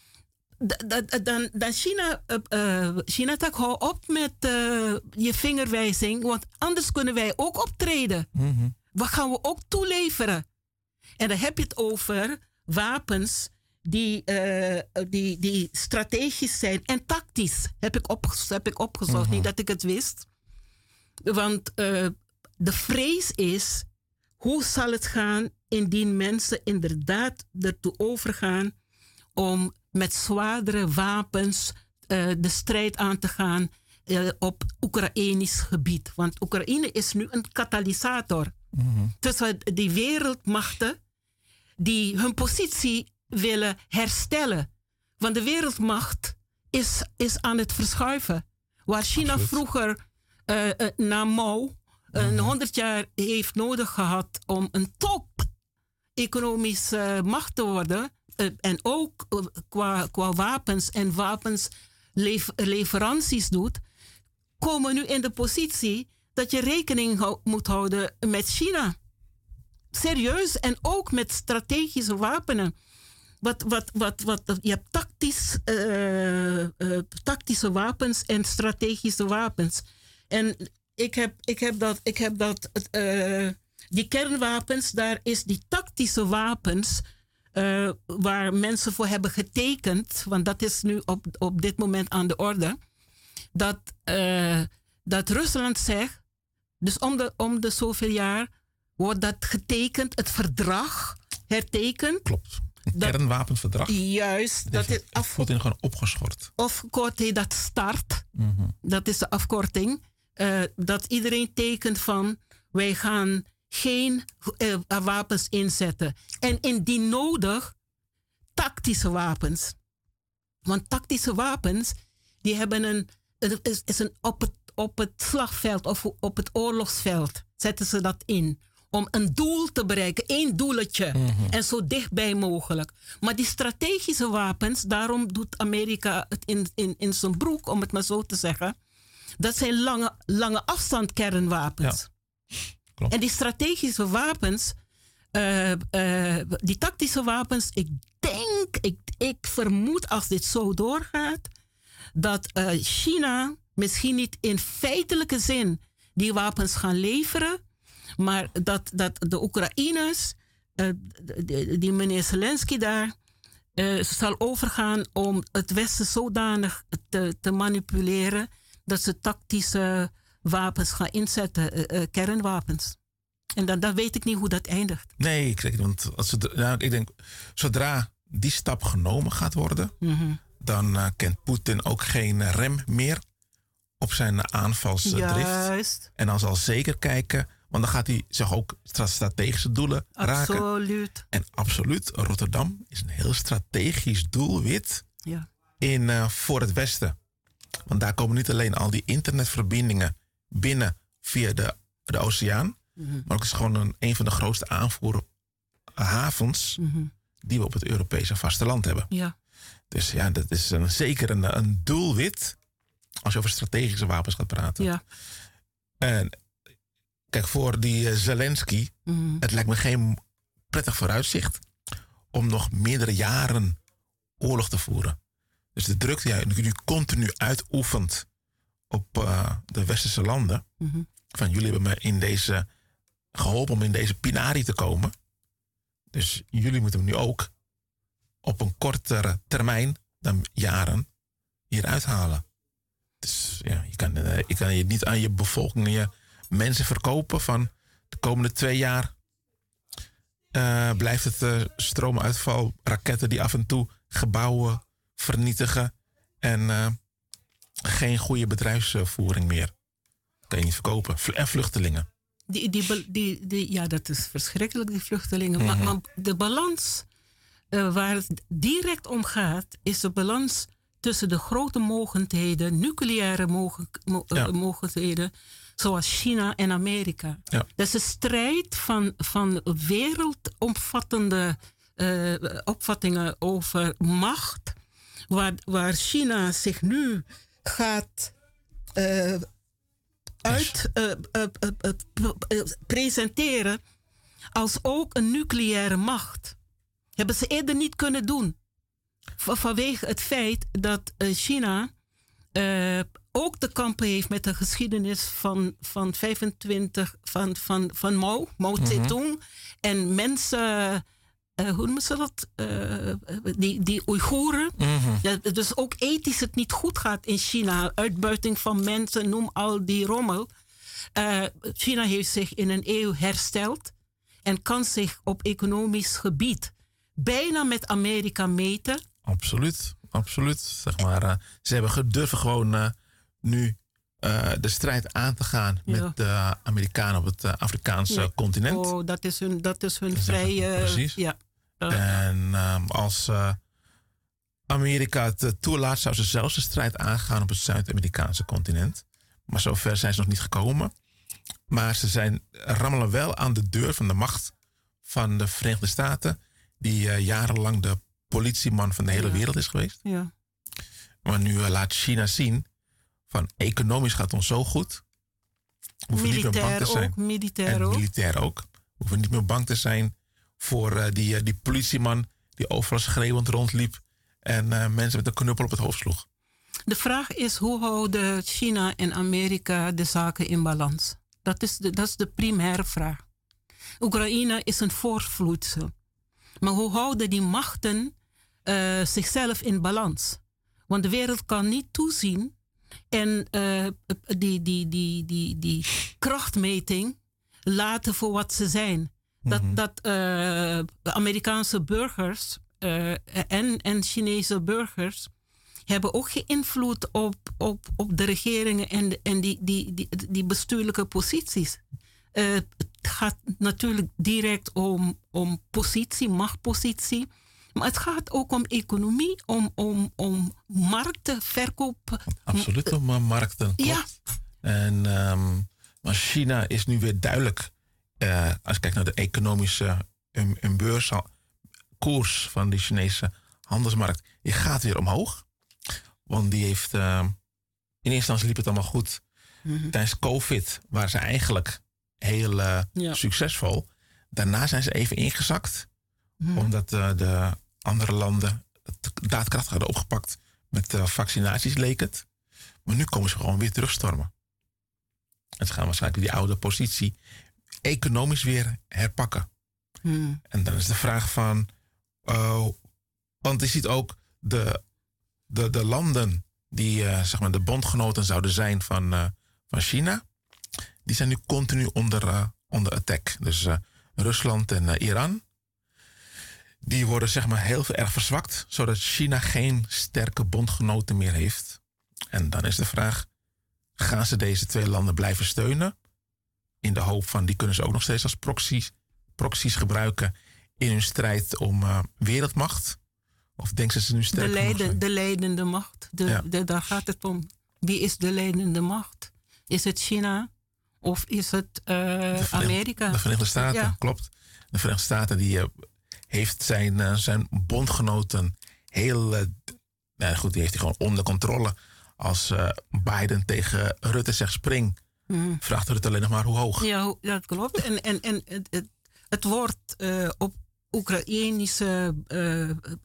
[SPEAKER 3] Dan, dan China, uh, China tak, hou op met uh, je vingerwijzing, want anders kunnen wij ook optreden. Mm-hmm. Wat gaan we ook toeleveren? En dan heb je het over wapens die, uh, die, die strategisch zijn en tactisch. Heb ik, opge- heb ik opgezocht, mm-hmm. Niet dat ik het wist. Want uh, de vrees is, hoe zal het gaan indien mensen inderdaad ertoe overgaan om met zwaardere wapens uh, de strijd aan te gaan uh, op Oekraïnisch gebied. Want Oekraïne is nu een katalysator. Mm-hmm. Tussen die wereldmachten die hun positie willen herstellen. Want de wereldmacht is, is aan het verschuiven. Waar China Absoluut. vroeger uh, uh, na Mao een honderd mm-hmm. jaar heeft nodig gehad om een top economische uh, macht te worden. Uh, en ook uh, qua, qua wapens en wapensleveranties doet, komen nu in de positie dat je rekening hou- moet houden met China. Serieus. En ook met strategische wapenen. Wat, wat, wat, wat, je hebt tactisch, uh, uh, tactische wapens en strategische wapens. En ik heb, ik heb dat, ik heb dat uh, die kernwapens, daar is die tactische wapens Uh, waar mensen voor hebben getekend, want dat is nu op, op dit moment aan de orde, dat, uh, dat Rusland zegt, dus om de, om de zoveel jaar wordt dat getekend, het verdrag hertekend.
[SPEAKER 2] Klopt. Een dat, kernwapenverdrag.
[SPEAKER 3] Juist. Dat is
[SPEAKER 2] af, Poetin gewoon opgeschort.
[SPEAKER 3] Of kort heet dat START.
[SPEAKER 2] Mm-hmm.
[SPEAKER 3] Dat is de afkorting. Uh, dat iedereen tekent van, wij gaan geen uh, wapens inzetten. En indien nodig, tactische wapens. Want tactische wapens, die hebben een, is, is een op, het, op het slagveld of op het oorlogsveld zetten ze dat in. Om een doel te bereiken, één doeletje. Mm-hmm. En zo dichtbij mogelijk. Maar die strategische wapens, daarom doet Amerika het in, in, in zijn broek, om het maar zo te zeggen. Dat zijn lange, lange afstand kernwapens.
[SPEAKER 2] Ja. Klopt.
[SPEAKER 3] En die strategische wapens, uh, uh, die tactische wapens, ik denk, ik, ik vermoed als dit zo doorgaat, dat uh, China misschien niet in feitelijke zin die wapens gaan leveren, maar dat, dat de Oekraïners, uh, die, die meneer Zelensky daar, uh, zal overgaan om het Westen zodanig te, te manipuleren dat ze tactische wapens gaan inzetten, uh, uh, kernwapens. En dan, dan weet ik niet hoe dat eindigt.
[SPEAKER 2] Nee, ik, zeg, want als het, nou, ik denk, zodra die stap genomen gaat worden, mm-hmm. dan uh, kent Poetin ook geen rem meer op zijn aanvalsdrift.
[SPEAKER 3] Juist.
[SPEAKER 2] En dan zal zeker kijken, want dan gaat hij zich ook strategische doelen raken.
[SPEAKER 3] Absoluut.
[SPEAKER 2] En absoluut, Rotterdam is een heel strategisch doelwit
[SPEAKER 3] ja.
[SPEAKER 2] in, uh, voor het Westen. Want daar komen niet alleen al die internetverbindingen binnen via de, de oceaan, mm-hmm. maar ook is gewoon een, een van de grootste aanvoerhavens mm-hmm. die we op het Europese vasteland hebben.
[SPEAKER 3] Ja.
[SPEAKER 2] Dus ja, dat is een, zeker een, een doelwit als je over strategische wapens gaat praten.
[SPEAKER 3] Ja.
[SPEAKER 2] En kijk, voor die uh, Zelensky, mm-hmm. het lijkt me geen prettig vooruitzicht om nog meerdere jaren oorlog te voeren. Dus de druk die hij nu continu uitoefent op uh, de westerse landen.
[SPEAKER 3] Mm-hmm.
[SPEAKER 2] Van jullie hebben me in deze geholpen om in deze pinari te komen. Dus jullie moeten hem nu ook op een kortere termijn dan jaren hieruit halen. Dus ja, je kan, uh, je kan je niet aan je bevolking en je mensen verkopen van de komende twee jaar uh, blijft het uh, stroomuitval, raketten die af en toe gebouwen vernietigen en uh, geen goede bedrijfsvoering meer. Kan je niet verkopen. En vluchtelingen.
[SPEAKER 3] Die, die, die, die, ja, dat is verschrikkelijk, die vluchtelingen. Mm-hmm. Maar, maar de balans uh, waar het direct om gaat, is de balans tussen de grote mogendheden, nucleaire mogen, mo, ja. uh, mogendheden, zoals China en Amerika.
[SPEAKER 2] Ja.
[SPEAKER 3] Dat is een strijd van, van wereldomvattende uh, opvattingen over macht, waar, waar China zich nu gaat uh, uit uh, uh, uh, uh, uh, presenteren als ook een nucleaire macht. Hebben ze eerder niet kunnen doen. Van, vanwege het feit dat uh, China uh, ook te kampen heeft met de geschiedenis van, van vijfentwintig van, van, van Mao, Mao Zedong. Mm-hmm. En mensen, uh, hoe noemen ze dat? Uh, die, die Oeigoeren. Mm-hmm. Ja, dus ook ethisch het niet goed gaat in China. Uitbuiting van mensen, noem al die rommel. Uh, China heeft zich in een eeuw hersteld en kan zich op economisch gebied bijna met Amerika meten.
[SPEAKER 2] Absoluut, absoluut. Zeg maar, uh, ze hebben gedurven gewoon uh, nu uh, de strijd aan te gaan ja. met de Amerikanen op het uh, Afrikaanse nee. continent.
[SPEAKER 3] Oh, dat is hun, dat is hun vrije...
[SPEAKER 2] Precies.
[SPEAKER 3] Ja. Uh.
[SPEAKER 2] En uh, als uh, Amerika het uh, toelaat, zou ze zelfs de strijd aangaan op het Zuid-Amerikaanse continent. Maar zover zijn ze nog niet gekomen. Maar ze zijn, rammelen wel aan de deur van de macht van de Verenigde Staten, die uh, jarenlang de politieman van de hele ja. wereld is geweest.
[SPEAKER 3] Ja.
[SPEAKER 2] Maar nu uh, laat China zien van economisch gaat ons zo goed. We hoeven niet meer bang te zijn.
[SPEAKER 3] Ook, militair
[SPEAKER 2] en
[SPEAKER 3] ook.
[SPEAKER 2] militair ook. We hoeven niet meer bang te zijn voor uh, die, uh, die politieman die overal schreeuwend rondliep en uh, mensen met een knuppel op het hoofd sloeg.
[SPEAKER 3] De vraag is, hoe houden China en Amerika de zaken in balans? Dat is de, dat is de primaire vraag. Oekraïne is een voortvloedsel. Maar hoe houden die machten uh, zichzelf in balans? Want de wereld kan niet toezien en uh, die, die, die, die, die krachtmeting laten voor wat ze zijn. Dat, mm-hmm. dat uh, Amerikaanse burgers uh, en, en Chinese burgers hebben ook geen invloed op, op, op de regeringen en, en die, die, die, die bestuurlijke posities. Uh, het gaat natuurlijk direct om, om positie, machtpositie. Maar het gaat ook om economie, om, om, om markten, verkoop.
[SPEAKER 2] Absoluut om uh, markten, klopt. Ja. En, um, maar China is nu weer duidelijk, uh, als je kijkt naar de economische en, en beurskoers van de Chinese handelsmarkt, die gaat weer omhoog. Want die heeft, uh, in eerste instantie liep het allemaal goed. Mm-hmm. Tijdens COVID waren ze eigenlijk heel uh, ja. succesvol. Daarna zijn ze even ingezakt. Mm-hmm. Omdat uh, de andere landen het daadkrachtig hadden opgepakt met uh, vaccinaties, leek het. Maar nu komen ze gewoon weer terugstormen. En ze gaan waarschijnlijk die oude positie economisch weer herpakken. Mm. En dan is de vraag van, uh, want je ziet ook de, de, de landen die uh, zeg maar de bondgenoten zouden zijn van, uh, van China, die zijn nu continu onder, uh, onder attack. Dus uh, Rusland en uh, Iran, die worden zeg maar heel erg verzwakt, zodat China geen sterke bondgenoten meer heeft. En dan is de vraag, gaan ze deze twee landen blijven steunen? In de hoop van, die kunnen ze ook nog steeds als proxies, proxies gebruiken in hun strijd om uh, wereldmacht? Of denken ze ze nu sterk
[SPEAKER 3] de, leiden, de leidende macht. De,
[SPEAKER 2] ja.
[SPEAKER 3] de, daar gaat het om. Wie is de leidende macht? Is het China of is het uh, de Amerika?
[SPEAKER 2] De Verenigde Staten, ja. Klopt. De Verenigde Staten die uh, heeft zijn, uh, zijn bondgenoten heel... Uh, nou goed, die heeft hij gewoon onder controle. Als uh, Biden tegen Rutte zegt spring, mm. vraagt Rutte alleen nog maar hoe hoog.
[SPEAKER 3] Ja, dat klopt. En, en, en het, het, het wordt uh, op Oekraïnische uh,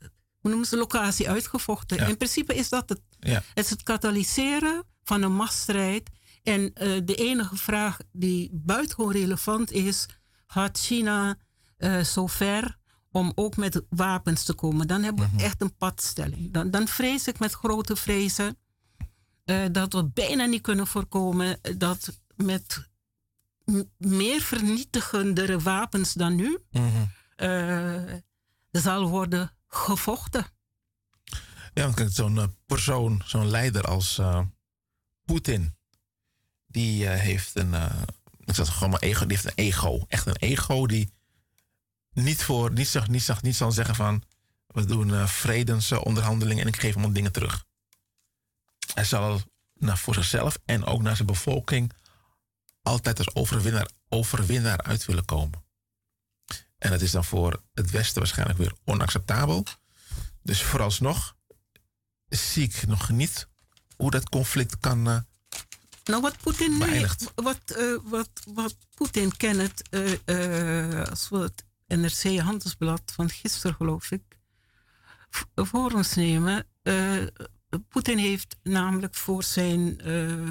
[SPEAKER 3] hoe noemen ze, locatie uitgevochten.
[SPEAKER 2] Ja.
[SPEAKER 3] In principe is dat het.
[SPEAKER 2] Ja.
[SPEAKER 3] Het is het katalyseren van een machtsstrijd. En uh, de enige vraag die buitengewoon relevant is, gaat China uh, zover om ook met wapens te komen? Dan hebben we mm-hmm. echt een padstelling. Dan, dan vrees ik met grote vrezen uh, dat we bijna niet kunnen voorkomen dat met m- meer vernietigendere wapens dan nu mm-hmm. uh, zal worden gevochten.
[SPEAKER 2] Ja, want zo'n uh, persoon, zo'n leider als uh, Poetin, die uh, heeft een, uh, ik zeg gewoon maar ego, die heeft een ego, echt een ego die niet voor, niet, zeg, niet, zeg, niet zal zeggen van, we doen uh, vredesonderhandelingen en ik geef hem dingen terug. Hij zal nou, voor zichzelf en ook naar zijn bevolking altijd als overwinnaar, overwinnaar uit willen komen. En dat is dan voor het Westen waarschijnlijk weer onacceptabel. Dus vooralsnog zie ik nog niet hoe dat conflict kan uh,
[SPEAKER 3] nou, wat Poetin
[SPEAKER 2] nu,
[SPEAKER 3] wat, uh, wat, wat Poetin kent, uh, uh, als we het N R C Handelsblad van gisteren, geloof ik, voor ons nemen. Uh, Poetin heeft namelijk voor zijn uh,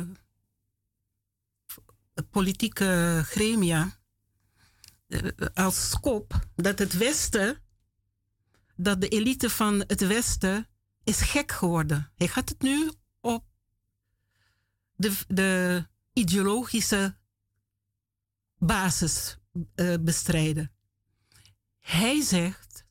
[SPEAKER 3] politieke gremia uh, als kop dat het Westen, dat de elite van het Westen is gek geworden. Hij gaat het nu op de, de ideologische basis uh, bestrijden. Hij zegt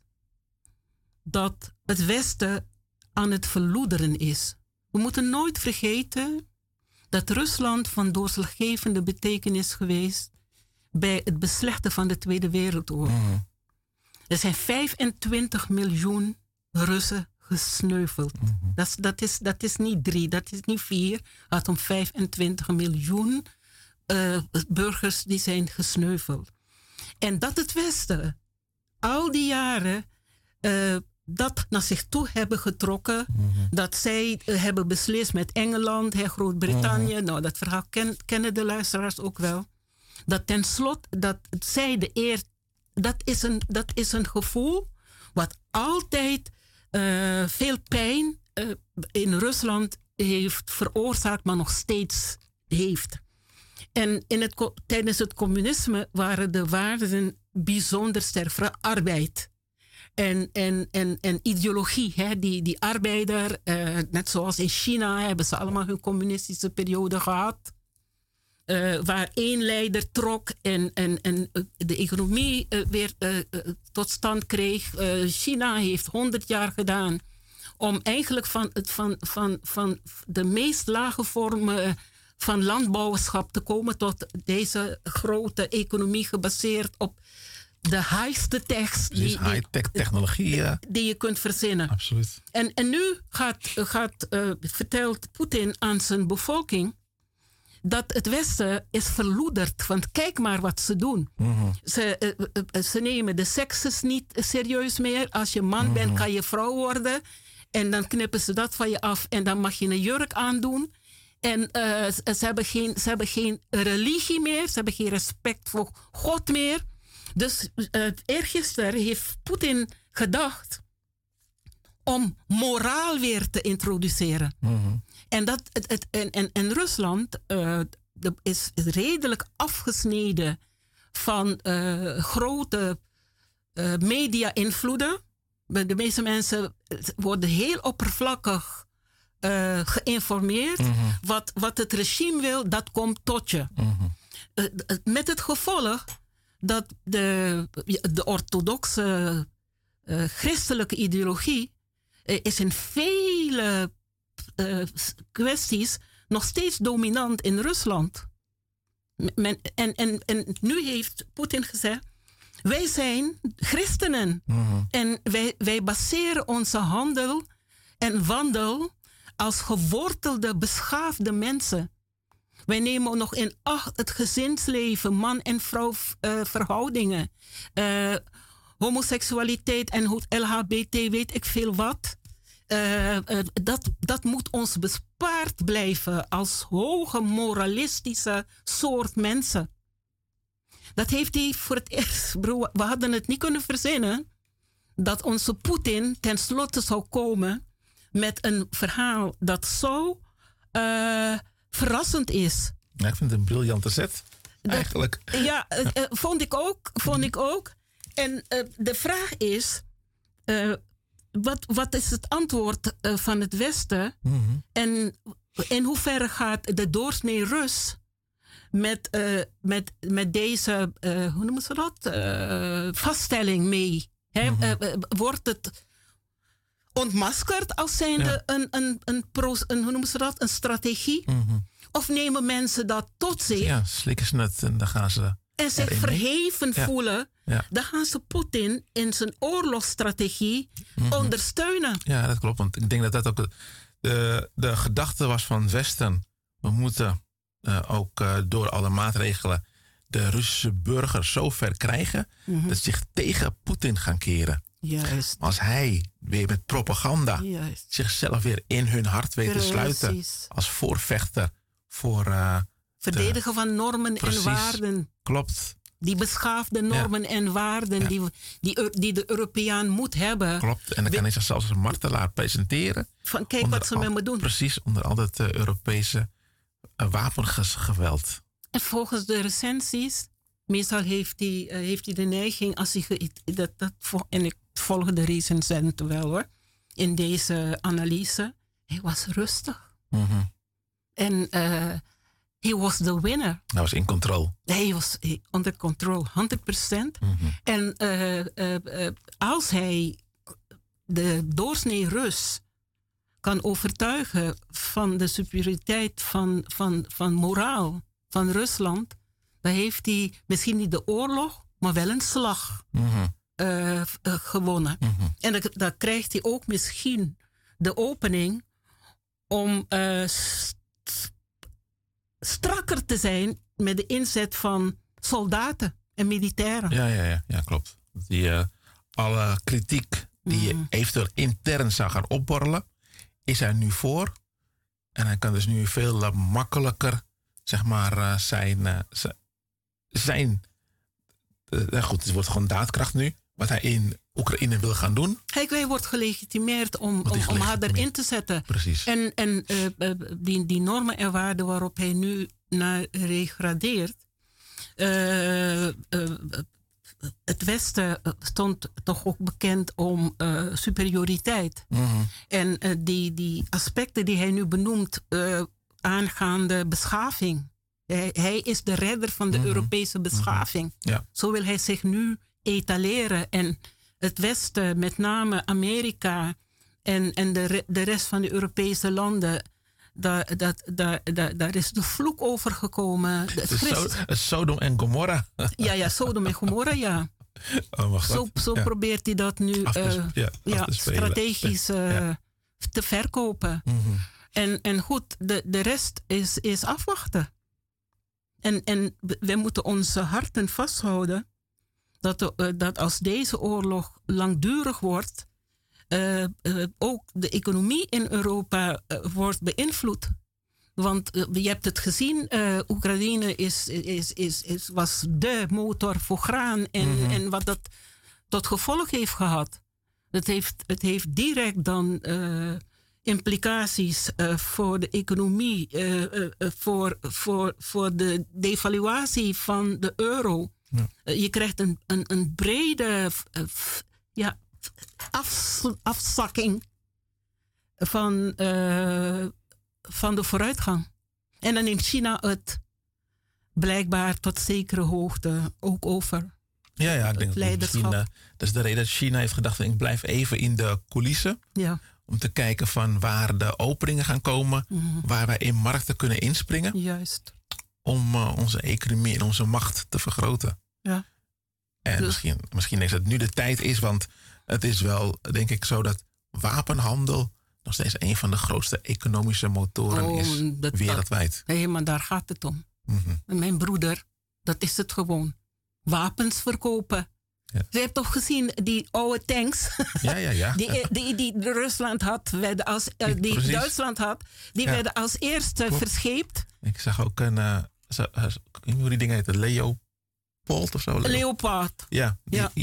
[SPEAKER 3] dat het Westen aan het verloederen is. We moeten nooit vergeten dat Rusland van doorslaggevende betekenis geweest bij het beslechten van de Tweede Wereldoorlog. Mm. Er zijn vijfentwintig miljoen Russen gesneuveld. Mm-hmm. Dat, is, dat, is, dat is niet drie, dat is niet vier. Het gaat om vijfentwintig miljoen uh, burgers die zijn gesneuveld. En dat het Westen al die jaren uh, dat naar zich toe hebben getrokken. Mm-hmm. Dat zij uh, hebben beslist met Engeland, hè, Groot-Brittannië. Mm-hmm. Nou, dat verhaal ken, kennen de luisteraars ook wel. Dat tenslotte, dat zij de eer... Dat is een, dat is een gevoel wat altijd uh, veel pijn uh, in Rusland heeft veroorzaakt, maar nog steeds heeft. En in het, tijdens het communisme waren de waarden bijzonder sterk. Arbeid en, en, en, en ideologie. Hè? Die, die arbeider, uh, net zoals in China, hebben ze allemaal hun communistische periode gehad. Uh, waar één leider trok en, en, en de economie uh, weer uh, uh, tot stand kreeg. Uh, China heeft honderd jaar gedaan om eigenlijk van, het, van, van, van de meest lage vormen van landbouwerschap te komen tot deze grote economie gebaseerd op de highste techs.
[SPEAKER 2] Die, high-tech technologie, ja.
[SPEAKER 3] Die je kunt verzinnen.
[SPEAKER 2] Absoluut.
[SPEAKER 3] En, en nu gaat, gaat, uh, vertelt Poetin aan zijn bevolking dat het Westen is verloederd. Want kijk maar wat ze doen. Mm-hmm. Ze, uh, uh, ze nemen de sekses niet serieus meer. Als je man mm-hmm. bent, kan je vrouw worden. En dan knippen ze dat van je af. En dan mag je een jurk aandoen. En uh, ze, hebben geen, ze hebben geen religie meer. Ze hebben geen respect voor God meer. Dus uh, eergisteren heeft Poetin gedacht om moraal weer te introduceren. Mm-hmm. En, dat, het, het, en, en, en Rusland uh, de, is redelijk afgesneden van uh, grote uh, media-invloeden. De meeste mensen worden heel oppervlakkig uh, geïnformeerd. Mm-hmm. Wat, wat het regime wil, dat komt tot je. Mm-hmm. Uh, met het gevolg dat de, de orthodoxe uh, christelijke ideologie uh, is in vele uh, kwesties nog steeds dominant in Rusland. Men, en, en, en nu heeft Poetin gezegd, wij zijn christenen. Mm-hmm. En wij, wij baseren onze handel en wandel als gewortelde, beschaafde mensen. Wij nemen nog in acht het gezinsleven, man en vrouw uh, verhoudingen. Uh, homoseksualiteit en L H B T, weet ik veel wat. Uh, uh, dat, dat moet ons bespaard blijven als hoge moralistische soort mensen. Dat heeft hij voor het eerst, broer, we hadden het niet kunnen verzinnen, dat onze Poetin tenslotte zou komen met een verhaal dat zo uh, verrassend is.
[SPEAKER 2] Ja, ik vind het een briljante zet, eigenlijk.
[SPEAKER 3] Dat, ja, uh, uh, vond ik ook. Vond ik ook. En uh, de vraag is, uh, wat, wat is het antwoord uh, van het Westen?
[SPEAKER 2] Mm-hmm.
[SPEAKER 3] En in hoeverre gaat de doorsnee Rus met, uh, met, met deze, uh, hoe noemen ze dat, uh, vaststelling mee? Hè? Mm-hmm. Uh, wordt het ontmaskerd als zijnde ja. een, een, een, pro, een, hoe noemen ze dat, een strategie?
[SPEAKER 2] Mm-hmm.
[SPEAKER 3] Of nemen mensen dat tot zich?
[SPEAKER 2] Ja, slikken ze het en dan gaan ze
[SPEAKER 3] en zich verheven
[SPEAKER 2] ja.
[SPEAKER 3] voelen,
[SPEAKER 2] ja.
[SPEAKER 3] dan gaan ze Poetin in zijn oorlogsstrategie
[SPEAKER 2] mm-hmm.
[SPEAKER 3] ondersteunen.
[SPEAKER 2] Ja, dat klopt. Want ik denk dat dat ook de, de gedachte was van het Westen. We moeten uh, ook uh, door alle maatregelen de Russische burgers zo ver krijgen mm-hmm. dat ze zich tegen Poetin gaan keren.
[SPEAKER 3] Juist.
[SPEAKER 2] Als hij weer met propaganda
[SPEAKER 3] Juist.
[SPEAKER 2] zichzelf weer in hun hart weet
[SPEAKER 3] Precies.
[SPEAKER 2] te sluiten als voorvechter voor uh,
[SPEAKER 3] verdedigen
[SPEAKER 2] de,
[SPEAKER 3] van normen
[SPEAKER 2] precies,
[SPEAKER 3] en waarden.
[SPEAKER 2] Klopt.
[SPEAKER 3] Die beschaafde normen ja. en waarden ja. die, die, die de Europeaan moet hebben.
[SPEAKER 2] Klopt. En dan kan hij zichzelf als een martelaar presenteren.
[SPEAKER 3] Van kijk wat ze
[SPEAKER 2] al,
[SPEAKER 3] met me doen.
[SPEAKER 2] Precies, onder al dat uh, Europese uh, wapengeweld.
[SPEAKER 3] En volgens de recensies, meestal heeft hij, uh, heeft hij de neiging, als hij, dat, dat, en ik volg de recensenten wel hoor, in deze analyse, hij was rustig.
[SPEAKER 2] Mm-hmm.
[SPEAKER 3] En uh, he was the winner.
[SPEAKER 2] Hij was in controle.
[SPEAKER 3] Hij was under control, honderd procent.
[SPEAKER 2] Mm-hmm.
[SPEAKER 3] En uh, uh, uh, als hij de doorsnee Rus kan overtuigen van de superioriteit van, van, van moraal van Rusland, dan heeft hij misschien niet de oorlog, maar wel een slag
[SPEAKER 2] mm-hmm.
[SPEAKER 3] uh, uh, gewonnen.
[SPEAKER 2] Mm-hmm.
[SPEAKER 3] En dan, dan krijgt hij ook misschien de opening om uh, st- strakker te zijn met de inzet van soldaten en militairen.
[SPEAKER 2] Ja, ja, ja, ja klopt. Die, uh, alle kritiek die je mm. eventueel intern zou gaan opborrelen, is hij nu voor. En hij kan dus nu veel uh, makkelijker, zeg maar, uh, zijn... Uh, zijn uh, goed, het wordt gewoon daadkracht nu. Wat hij in Oekraïne wil gaan doen.
[SPEAKER 3] Kijk, hij wordt gelegitimeerd om, om, om haar erin te zetten.
[SPEAKER 2] Precies.
[SPEAKER 3] En, en uh, uh, die, die normen en waarden waarop hij nu naar regradeert. Uh, uh, het Westen stond toch ook bekend om uh, superioriteit.
[SPEAKER 2] Mm-hmm.
[SPEAKER 3] En uh, die, die aspecten die hij nu benoemt uh, aangaande beschaving. Hij, hij is de redder van de mm-hmm. Europese beschaving.
[SPEAKER 2] Mm-hmm. Ja.
[SPEAKER 3] Zo wil hij zich nu etaleren. En het Westen, met name Amerika en, en de, re, de rest van de Europese landen, daar, dat, daar, daar, daar is de vloek over gekomen. Het
[SPEAKER 2] so, Sodom en Gomorra.
[SPEAKER 3] Ja, ja, Sodom en Gomorra, ja.
[SPEAKER 2] Oh,
[SPEAKER 3] zo zo ja. probeert hij dat nu
[SPEAKER 2] af te,
[SPEAKER 3] uh,
[SPEAKER 2] ja,
[SPEAKER 3] ja, strategisch uh, ja. te verkopen.
[SPEAKER 2] Mm-hmm.
[SPEAKER 3] En, en goed, de, de rest is, is afwachten. En, en we moeten onze harten vasthouden dat, de, uh, dat als deze oorlog langdurig wordt, uh, uh, ook de economie in Europa uh, wordt beïnvloed. Want uh, je hebt het gezien, uh, Oekraïne is, is, is, is, was de motor voor graan en, mm-hmm. en wat dat tot gevolg heeft gehad. Het heeft, het heeft direct dan uh, implicaties uh, voor de economie, uh, uh, uh, voor, voor, voor de devaluatie van de euro.
[SPEAKER 2] Ja.
[SPEAKER 3] Uh, je krijgt een, een, een brede uh, f, ja, af, afzakking van, uh, van de vooruitgang. En dan neemt China het blijkbaar tot zekere hoogte ook over.
[SPEAKER 2] Ja, ja, ik denk dat misschien, uh, dat is de reden dat China heeft gedacht, ik blijf even in de coulissen.
[SPEAKER 3] Ja.
[SPEAKER 2] Om te kijken van waar de openingen gaan komen. Mm-hmm. Waar wij in markten kunnen inspringen.
[SPEAKER 3] Juist.
[SPEAKER 2] Om uh, onze economie en onze macht te vergroten.
[SPEAKER 3] Ja.
[SPEAKER 2] En dus. misschien, misschien is het nu de tijd is. Want het is wel, denk ik, zo dat wapenhandel nog steeds een van de grootste economische motoren oh, is dat, wereldwijd.
[SPEAKER 3] Hé, hey, maar daar gaat het om.
[SPEAKER 2] Mm-hmm.
[SPEAKER 3] Mijn broeder, dat is het gewoon. Wapens verkopen.
[SPEAKER 2] Ja.
[SPEAKER 3] Je hebt toch gezien die oude tanks
[SPEAKER 2] ja, ja, ja.
[SPEAKER 3] die, die, die Rusland had, werden als, uh, die Precies. Duitsland had, die ja. werden als eerste Klopt. verscheept.
[SPEAKER 2] Ik zag ook een, uh, ik weet niet hoe die dingen heette, Leopold of zo.
[SPEAKER 3] Leopard.
[SPEAKER 2] Ja, die, ja. Die, die,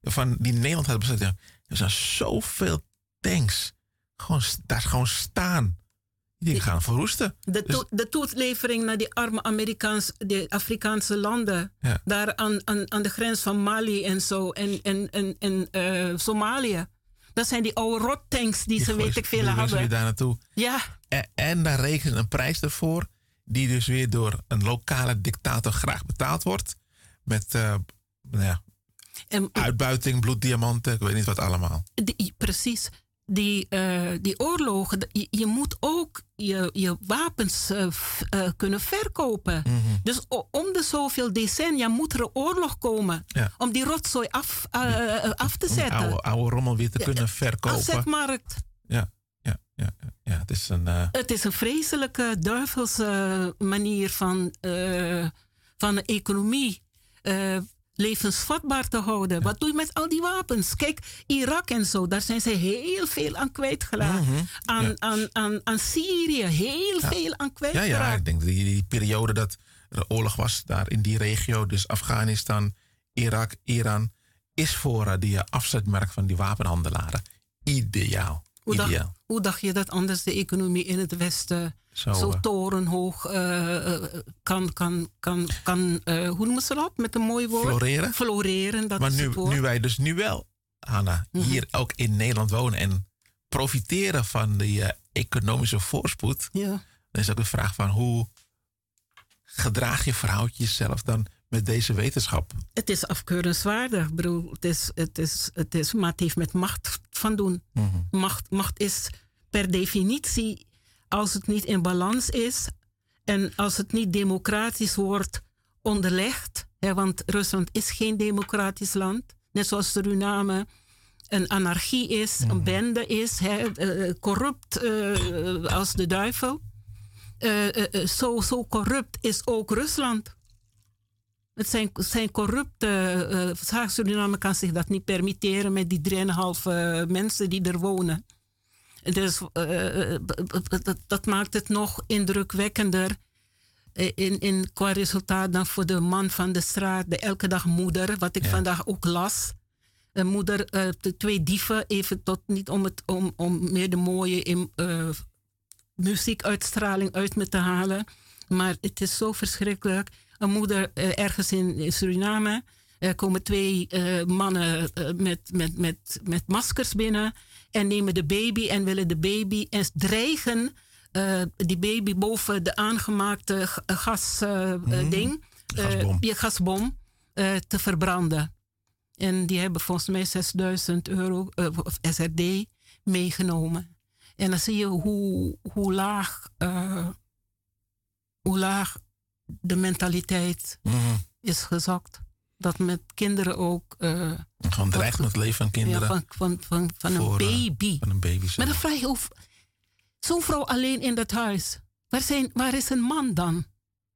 [SPEAKER 2] van die Nederland had bezet. Ja, er zijn zoveel tanks. Gewoon, daar gewoon staan. Die dingen gaan verroesten.
[SPEAKER 3] De,
[SPEAKER 2] dus,
[SPEAKER 3] to, de toelevering naar die arme Amerikaans, de Afrikaanse landen.
[SPEAKER 2] Ja.
[SPEAKER 3] Daar aan, aan, aan de grens van Mali en zo. En, en, en, en uh, Somalië. Dat zijn die oude rottanks die, die ze weet ik veel hebben.
[SPEAKER 2] Die daar naartoe.
[SPEAKER 3] Ja.
[SPEAKER 2] En, en daar rekenen een prijs ervoor. Die dus weer door een lokale dictator graag betaald wordt. Met uh, nou ja, en, uitbuiting, bloeddiamanten, ik weet niet wat allemaal.
[SPEAKER 3] Die, precies. Die, uh, die oorlogen, je, je moet ook je, je wapens uh, f, uh, kunnen verkopen. Mm-hmm. Dus o, om de zoveel decennia moet er een oorlog komen. Ja. Om die rotzooi af, uh, uh, af te zetten.
[SPEAKER 2] Om oude, oude rommel weer te kunnen uh, verkopen.
[SPEAKER 3] Afzetmarkt.
[SPEAKER 2] Ja, ja, ja, ja. Het is een... Uh...
[SPEAKER 3] Het is een vreselijke, duivelse manier van, uh, van de economie uh, levensvatbaar te houden. Ja. Wat doe je met al die wapens? Kijk, Irak en zo, daar zijn ze heel veel aan kwijtgeraakt. Mm-hmm. Aan, ja. aan, aan, aan Syrië, heel ja. veel aan kwijtgeraakt.
[SPEAKER 2] Ja, ja, ik denk die, die periode dat er oorlog was daar in die regio, dus Afghanistan, Irak, Iran, is voor uh, die afzetmarkt van die wapenhandelaren ideaal.
[SPEAKER 3] Hoe
[SPEAKER 2] ideaal.
[SPEAKER 3] dacht, hoe dacht je dat anders de economie in het Westen zo, zo uh, torenhoog uh, kan, kan, kan, kan uh, hoe noemen ze dat met een mooi woord?
[SPEAKER 2] Floreren.
[SPEAKER 3] Floreren, dat
[SPEAKER 2] maar
[SPEAKER 3] is
[SPEAKER 2] nu,
[SPEAKER 3] het woord.
[SPEAKER 2] nu wij dus nu wel, Hanna, mm-hmm. hier ook in Nederland wonen en profiteren van die uh, economische voorspoed,
[SPEAKER 3] ja.
[SPEAKER 2] dan is ook de vraag van hoe gedraag je, verhoud je jezelf dan met deze wetenschap?
[SPEAKER 3] Het is afkeurenswaardig, broer. Het is, het is, het is, maar het heeft met macht van doen.
[SPEAKER 2] Mm-hmm.
[SPEAKER 3] Macht, macht is per definitie, als het niet in balans is en als het niet democratisch wordt onderlegd, hè, want Rusland is geen democratisch land, net zoals Suriname een anarchie is, mm-hmm. een bende is, hè, uh, corrupt uh, als de duivel. Uh, uh, uh, zo, zo corrupt is ook Rusland. Het zijn, zijn corrupte... Uh, Suriname kan zich dat niet permitteren met die drieënhalf uh, mensen die er wonen. Dus uh, dat, dat maakt het nog indrukwekkender uh, in, in, qua resultaat dan voor de man van de straat, de elke dag moeder, wat ik ja. vandaag ook las. Een moeder, uh, de twee dieven, even tot niet om, het, om, om meer de mooie uh, muziekuitstraling uit me te halen. Maar het is zo verschrikkelijk. Een moeder uh, ergens in, in Suriname. Er komen twee uh, mannen uh, met, met, met, met maskers binnen. En nemen de baby en willen de baby. En dreigen uh, die baby boven de aangemaakte gasding. Uh, mm-hmm. uh, je gasbom. Uh, te verbranden. En die hebben volgens mij zesduizend euro uh, of S R D meegenomen. En dan zie je hoe, hoe laag... Uh, hoe laag de mentaliteit mm-hmm. is gezakt. Dat met kinderen ook... Uh,
[SPEAKER 2] Gewoon dreigt met het leven van kinderen.
[SPEAKER 3] Ja, van, van, van, van
[SPEAKER 2] voor,
[SPEAKER 3] een baby.
[SPEAKER 2] Uh, van een baby
[SPEAKER 3] maar dan vraag je of... Zo'n vrouw alleen in dat huis. Waar, zijn, waar is een man dan?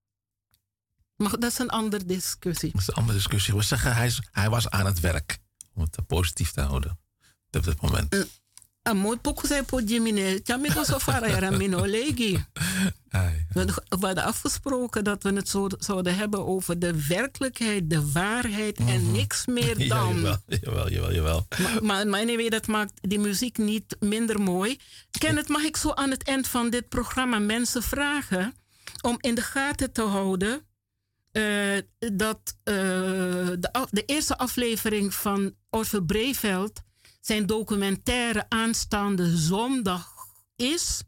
[SPEAKER 3] Maar dat is een andere discussie.
[SPEAKER 2] Dat is een andere discussie. We zeggen, hij, is, hij was aan het werk. Om het positief te houden. Op dit moment. Mm.
[SPEAKER 3] A mooi poco zei po Jimine. Tjame ko so fara era mino legi. We hadden afgesproken dat we het zo, zouden hebben over de werkelijkheid, de waarheid mm-hmm. en niks meer dan.
[SPEAKER 2] Ja, jawel, jawel, jawel. jawel.
[SPEAKER 3] Maar, maar, maar anyway, dat maakt die muziek niet minder mooi. Kenneth, mag ik zo aan het eind van dit programma mensen vragen om in de gaten te houden uh, dat uh, de, de eerste aflevering van Orville Breveld zijn documentaire aanstaande zondag is.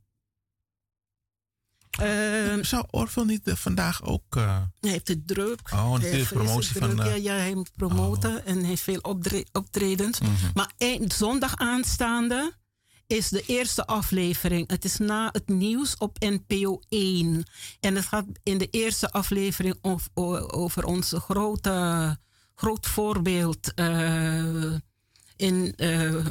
[SPEAKER 2] Uh, Zou Orville niet uh, vandaag ook... Uh...
[SPEAKER 3] Hij heeft het druk.
[SPEAKER 2] Oh, natuurlijk promotie
[SPEAKER 3] druk.
[SPEAKER 2] van... Uh...
[SPEAKER 3] Ja, ja, hij moet promoten oh. en hij heeft veel opdre- optredens. Mm-hmm. Maar eind, zondag aanstaande is de eerste aflevering. Het is na het nieuws op N P O één. En het gaat in de eerste aflevering over, over onze grote, groot voorbeeld... Uh, in uh,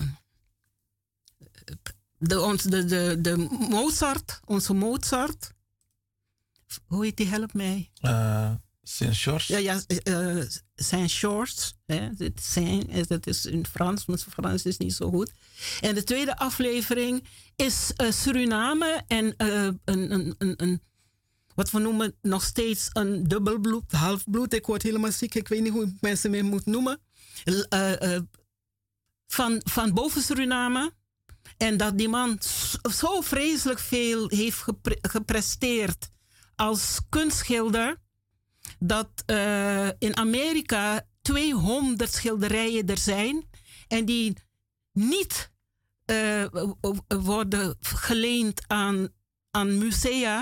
[SPEAKER 3] de, ons, de, de, de Mozart, onze Mozart. Hoe heet die, help mij?
[SPEAKER 2] Uh, Saint-Georges.
[SPEAKER 3] Ja, ja uh, Saint-Georges. Saint, dat is in Frans, maar Frans is niet zo goed. En de tweede aflevering is uh, Suriname en uh, een, een, een, een, wat we noemen nog steeds een dubbelbloed, halfbloed. Ik word helemaal ziek, ik weet niet hoe ik mensen meer moet noemen. Uh, uh, van, van boven Suriname. En dat die man zo vreselijk veel heeft gepre- gepresteerd als kunstschilder. Dat uh, in Amerika tweehonderd schilderijen er zijn. En die niet uh, worden geleend aan, aan musea.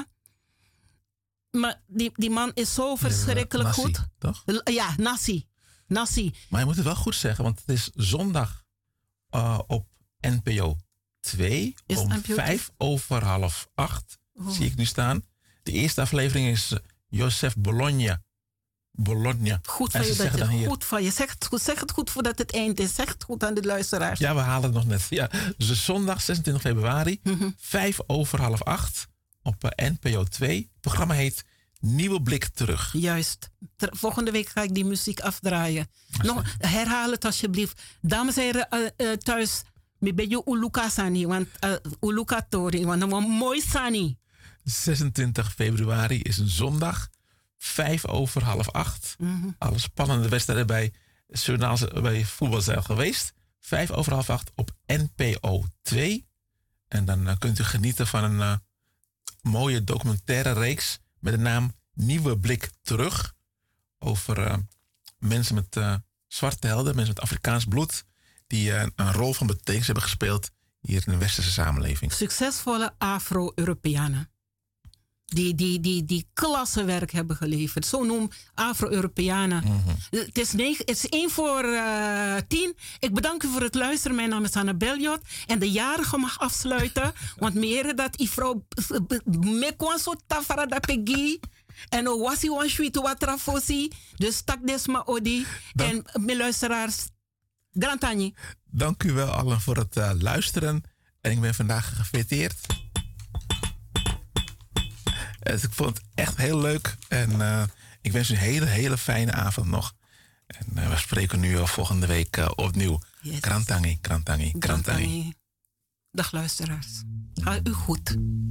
[SPEAKER 3] Maar die, die man is zo verschrikkelijk
[SPEAKER 2] Nassi,
[SPEAKER 3] goed.
[SPEAKER 2] Toch?
[SPEAKER 3] Ja, Nassi. Nassi.
[SPEAKER 2] Maar je moet het wel goed zeggen, want het is zondag uh, op N P O twee
[SPEAKER 3] Is
[SPEAKER 2] om
[SPEAKER 3] N P O
[SPEAKER 2] vijf over half acht.
[SPEAKER 3] Oh.
[SPEAKER 2] Zie ik nu staan. De eerste aflevering is uh, Joseph Bologna. Bologna.
[SPEAKER 3] Goed
[SPEAKER 2] En
[SPEAKER 3] van je
[SPEAKER 2] ze
[SPEAKER 3] dat
[SPEAKER 2] zeggen
[SPEAKER 3] je
[SPEAKER 2] dan hier-
[SPEAKER 3] goed van je zeg het goed, zeg het goed voordat het eind is. Zeg het goed aan de luisteraars.
[SPEAKER 2] Ja, we halen het nog net. Ja, dus zondag zesentwintig februari,
[SPEAKER 3] Mhm.
[SPEAKER 2] vijf over half acht op uh, N P O twee. Het programma heet Nieuwe Blik Terug.
[SPEAKER 3] Juist. Ter- volgende week ga ik die muziek afdraaien. Nog, herhaal het alsjeblieft. Dames en heren uh, uh, thuis, ik ben je Uluka Sani, want uh, Uluka Tori, want dan een mooi Sani.
[SPEAKER 2] zesentwintig februari is een zondag, vijf over half acht.
[SPEAKER 3] Mhm.
[SPEAKER 2] Alle spannende wedstrijden bij Suriname bij voetbal zijn geweest. Vijf over half acht op N P O twee. En dan uh, kunt u genieten van een uh, mooie documentaire reeks met de naam Nieuwe Blik Terug. Over uh, mensen met uh, zwarte helden, mensen met Afrikaans bloed, die uh, een rol van betekenis hebben gespeeld hier in de westerse samenleving.
[SPEAKER 3] Succesvolle Afro-Europeanen. Die, die, die, die klassenwerk hebben geleverd. Zo noem Afro-Europeanen.
[SPEAKER 2] Mm-hmm.
[SPEAKER 3] Het is, negen, het is één voor uh, tien. Ik bedank u voor het luisteren. Mijn naam is Anna Beljot. En de jarige mag afsluiten. Want meer dat die vrouw... Me kwan so tafara da pegi. En o wasi wan shuitu watra fosi. Dus tak desma odi. En mijn luisteraars... Grantani.
[SPEAKER 2] Dank u wel allen voor het uh, luisteren. En ik ben vandaag gefeteerd. Dus ik vond het echt heel leuk. En uh, ik wens u een hele, hele fijne avond nog. En uh, we spreken nu uh, volgende week uh, opnieuw.
[SPEAKER 3] Yes.
[SPEAKER 2] Krantangi, krantangi, krantangi.
[SPEAKER 3] Grantani. Dag luisteraars. Ga u goed.